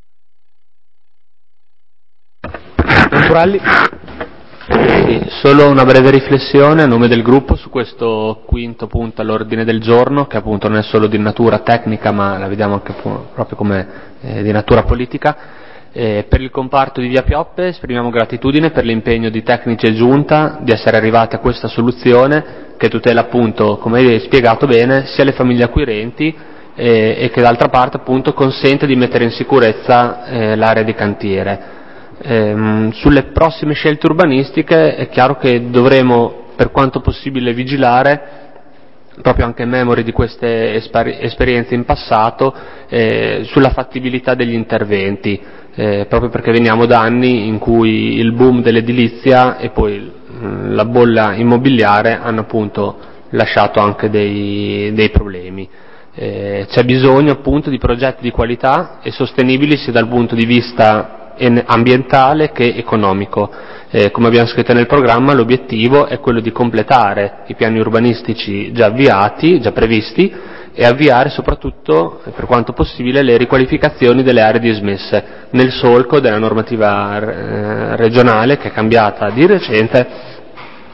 Venturelli? Sì, solo una breve riflessione a nome del gruppo su questo quinto punto all'ordine del giorno, che appunto non è solo di natura tecnica, ma la vediamo anche proprio come di natura politica. Per il comparto di Via Pioppe esprimiamo gratitudine per l'impegno di tecnici e giunta di essere arrivati a questa soluzione che tutela appunto, come hai spiegato bene, sia le famiglie acquirenti e che d'altra parte appunto consente di mettere in sicurezza l'area di cantiere. Sulle prossime scelte urbanistiche è chiaro che dovremo per quanto possibile vigilare, proprio anche in memoria di queste esperienze in passato, sulla fattibilità degli interventi, proprio perché veniamo da anni in cui il boom dell'edilizia e poi la bolla immobiliare hanno appunto lasciato anche dei problemi. C'è bisogno appunto di progetti di qualità e sostenibili sia dal punto di vista ambientale che economico. Come abbiamo scritto nel programma, l'obiettivo è quello di completare i piani urbanistici già avviati, già previsti, e avviare soprattutto, per quanto possibile, le riqualificazioni delle aree dismesse, nel solco della normativa regionale che è cambiata di recente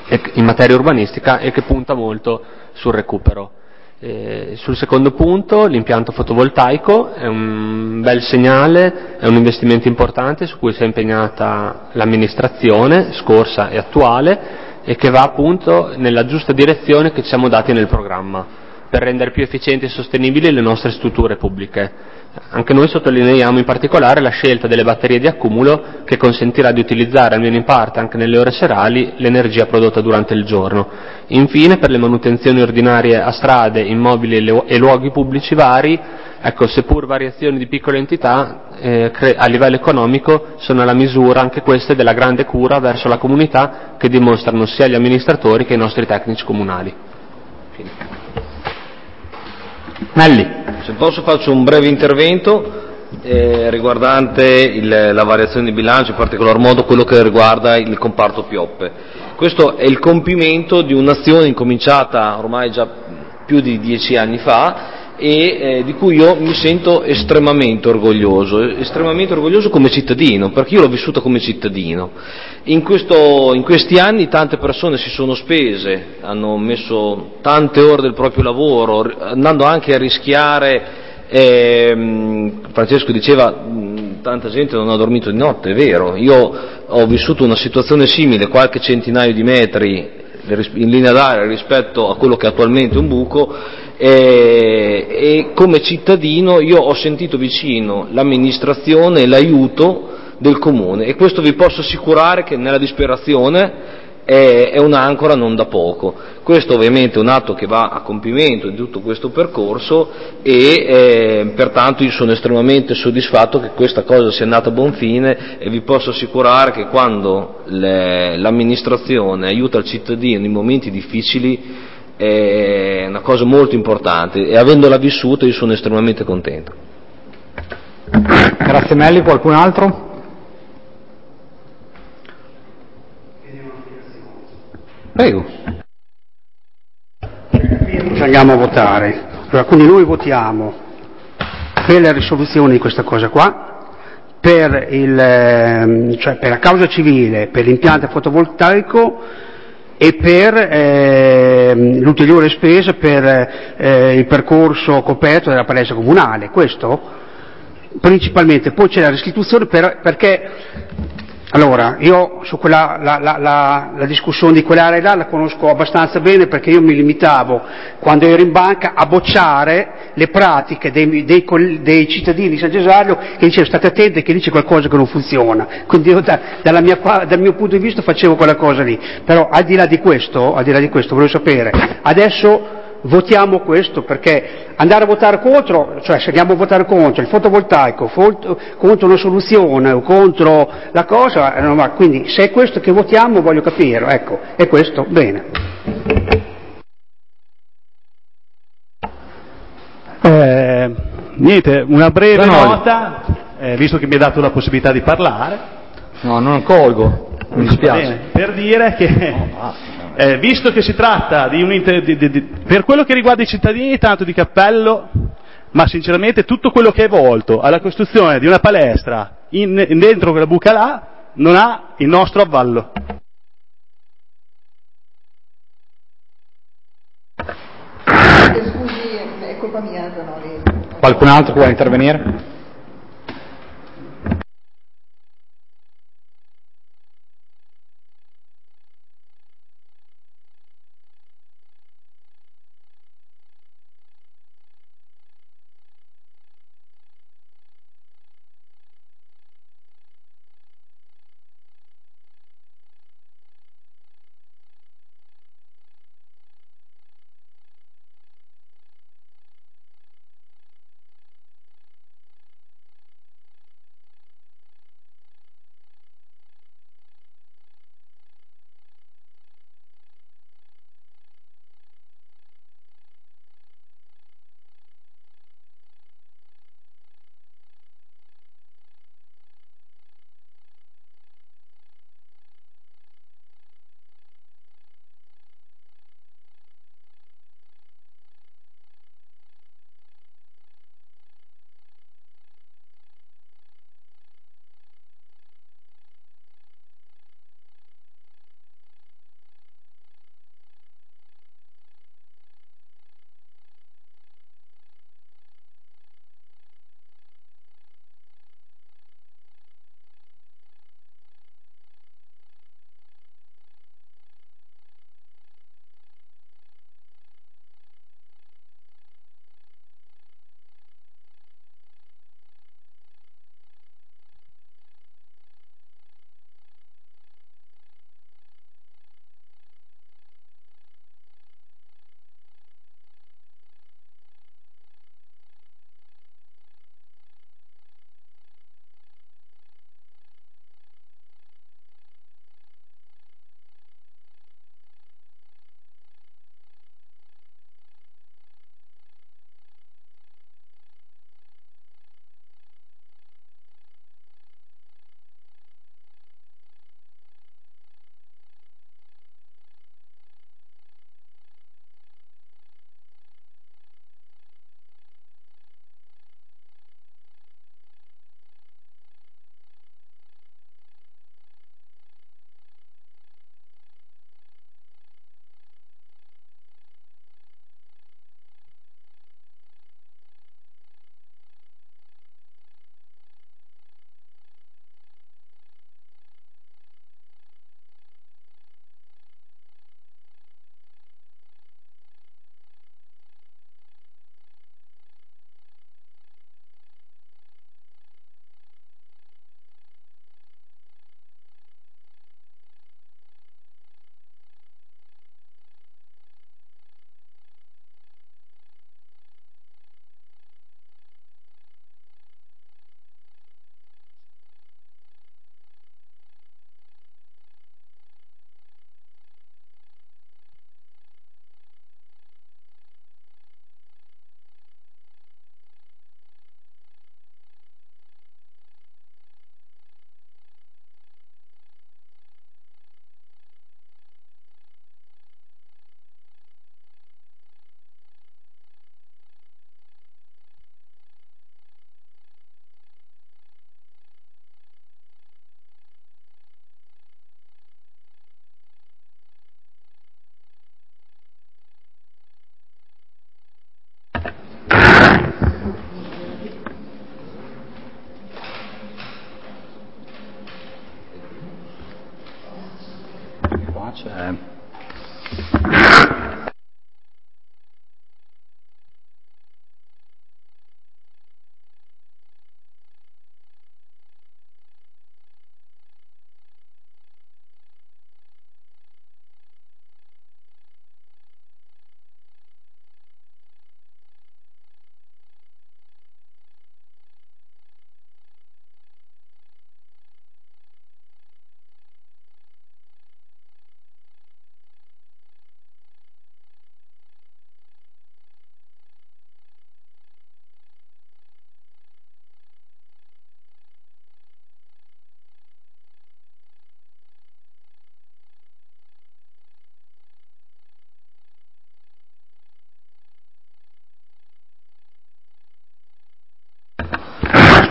in materia urbanistica e che punta molto sul recupero. Sul secondo punto, l'impianto fotovoltaico è un bel segnale, è un investimento importante su cui si è impegnata l'amministrazione scorsa e attuale e che va appunto nella giusta direzione che ci siamo dati nel programma per rendere più efficienti e sostenibili le nostre strutture pubbliche. Anche noi sottolineiamo in particolare la scelta delle batterie di accumulo che consentirà di utilizzare almeno in parte anche nelle ore serali l'energia prodotta durante il giorno. Infine, per le manutenzioni ordinarie a strade, immobili e luoghi pubblici vari, ecco, seppur variazioni di piccola entità, a livello economico sono alla misura anche queste della grande cura verso la comunità che dimostrano sia gli amministratori che i nostri tecnici comunali. Nelli. Se posso faccio un breve intervento riguardante la variazione di bilancio, in particolar modo quello che riguarda il comparto Pioppe. Questo è il compimento di un'azione incominciata ormai già più di 10 anni fa e di cui io mi sento estremamente orgoglioso come cittadino, perché io l'ho vissuta come cittadino. In questi anni tante persone si sono spese, hanno messo tante ore del proprio lavoro, andando anche a rischiare, Francesco diceva tanta gente non ha dormito di notte, è vero, io ho vissuto una situazione simile, qualche centinaio di metri in linea d'aria rispetto a quello che attualmente è un buco, e come cittadino io ho sentito vicino l'amministrazione e l'aiuto del comune e questo vi posso assicurare che nella disperazione è un'ancora non da poco. Questo ovviamente è un atto che va a compimento di tutto questo percorso e pertanto io sono estremamente soddisfatto che questa cosa sia andata a buon fine e vi posso assicurare che quando l'amministrazione aiuta il cittadino in momenti difficili è una cosa molto importante e avendola vissuta io sono estremamente contento. Grazie Melli, qualcun altro? Prego. Andiamo a votare. Allora, quindi noi votiamo per la risoluzione di questa cosa qua, per per la causa civile, per l'impianto fotovoltaico e per l'ulteriore spesa per il percorso coperto della palestra comunale. Questo principalmente. Poi c'è la restituzione perché allora, io su la discussione di quell'area là la conosco abbastanza bene perché io mi limitavo, quando ero in banca, a bocciare le pratiche dei cittadini di San Cesario che dicevano state attenti che lì c'è qualcosa che non funziona. Quindi io dal mio punto di vista facevo quella cosa lì. Però al di là di questo volevo sapere, adesso votiamo questo perché andare a votare contro, cioè se andiamo a votare contro il fotovoltaico, contro una soluzione o contro la cosa, non va. Quindi se è questo che votiamo voglio capire, ecco, è questo, bene. Niente, una breve nota, visto che mi ha dato la possibilità di parlare. No, non colgo, mi dispiace. Bene, per dire che visto che si tratta per quello che riguarda i cittadini tanto di cappello, ma sinceramente tutto quello che è volto alla costruzione di una palestra dentro quella buca là non ha il nostro avvallo. Scusi, è colpa mia, Zanoli. Qualcun altro vuole intervenire?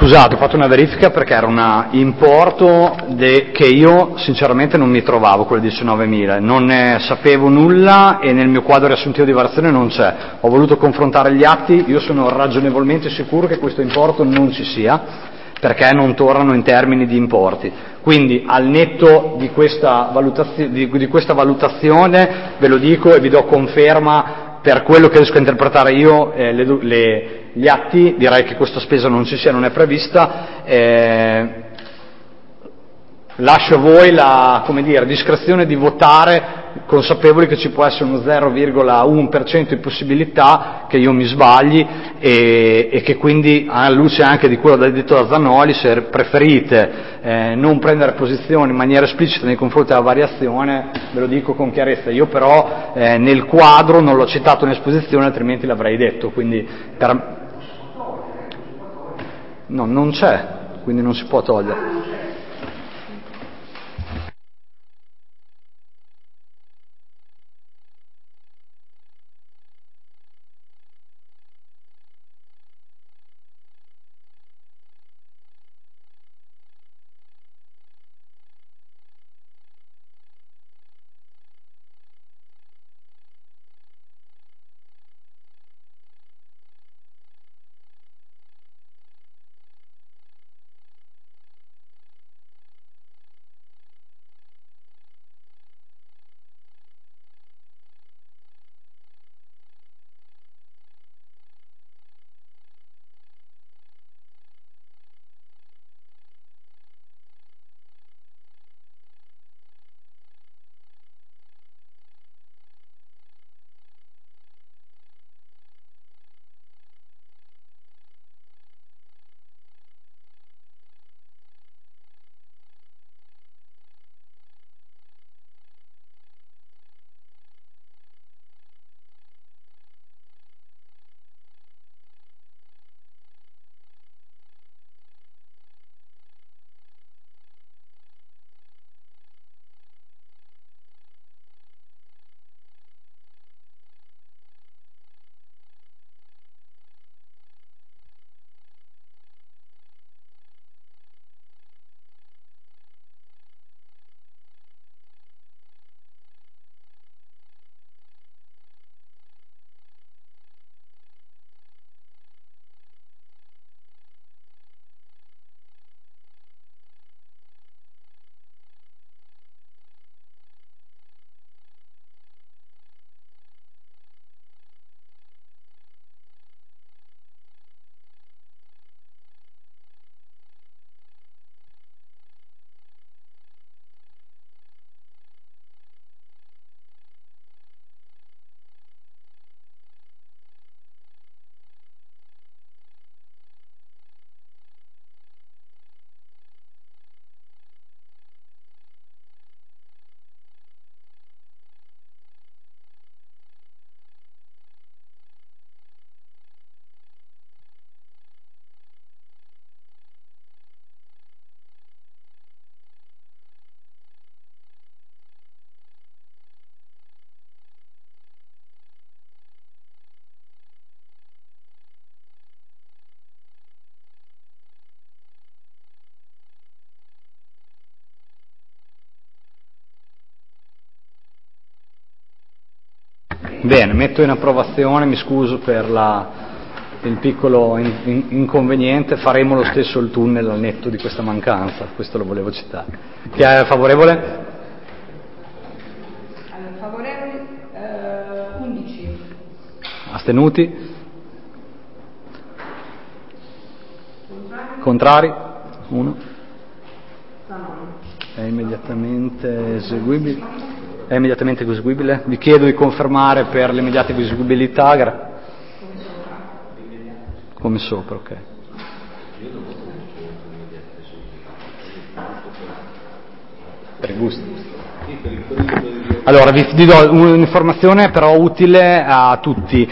Scusate, ho fatto una verifica perché era un importo che io sinceramente non mi trovavo, quel 19.000, non ne sapevo nulla e nel mio quadro riassuntivo di variazione non c'è. Ho voluto confrontare gli atti, io sono ragionevolmente sicuro che questo importo non ci sia, perché non tornano in termini di importi. Quindi al netto di questa valutazione ve lo dico e vi do conferma per quello che riesco a interpretare io gli atti, direi che questa spesa non ci sia, non è prevista. Lascio a voi la discrezione di votare, consapevoli che ci può essere uno 0,1% di possibilità che io mi sbagli e che quindi, alla luce anche di quello che ha detto da Zanoli, se preferite non prendere posizione in maniera esplicita nei confronti della variazione, ve lo dico con chiarezza. Io però nel quadro non l'ho citato in esposizione, altrimenti l'avrei detto, quindi no, non c'è, quindi non si può togliere. Bene, metto in approvazione, mi scuso per il piccolo inconveniente, faremo lo stesso il tunnel al netto di questa mancanza, questo lo volevo citare. Chi è favorevole? Allora, favorevoli 11. Astenuti? Contrari? 1. È immediatamente eseguibile. È immediatamente eseguibile? Vi chiedo di confermare per l'immediata eseguibilità. Come sopra, ok. Per il gusto. Allora, vi do un'informazione però utile a tutti.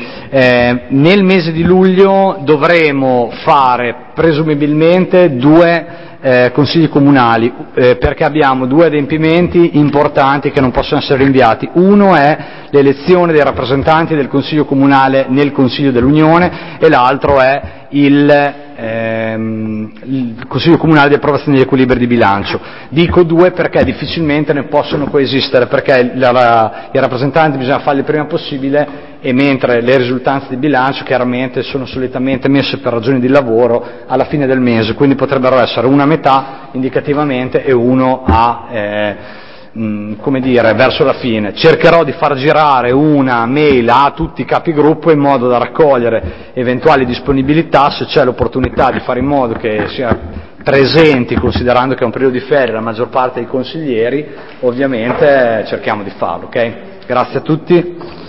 Nel mese di luglio dovremo fare presumibilmente 2 consigli comunali, perché abbiamo due adempimenti importanti che non possono essere rinviati. Uno è l'elezione dei rappresentanti del Consiglio comunale nel Consiglio dell'Unione e l'altro è il Consiglio comunale di approvazione degli equilibri di bilancio. Dico due perché difficilmente ne possono coesistere, perché i rappresentanti bisogna farli il prima possibile, e mentre le risultanze di bilancio chiaramente sono solitamente messe per ragioni di lavoro alla fine del mese, quindi potrebbero essere una metà indicativamente e uno verso la fine. Cercherò di far girare una mail a tutti i capigruppo in modo da raccogliere eventuali disponibilità, se c'è l'opportunità di fare in modo che sia presenti, considerando che è un periodo di ferie la maggior parte dei consiglieri, ovviamente cerchiamo di farlo, ok? Grazie a tutti.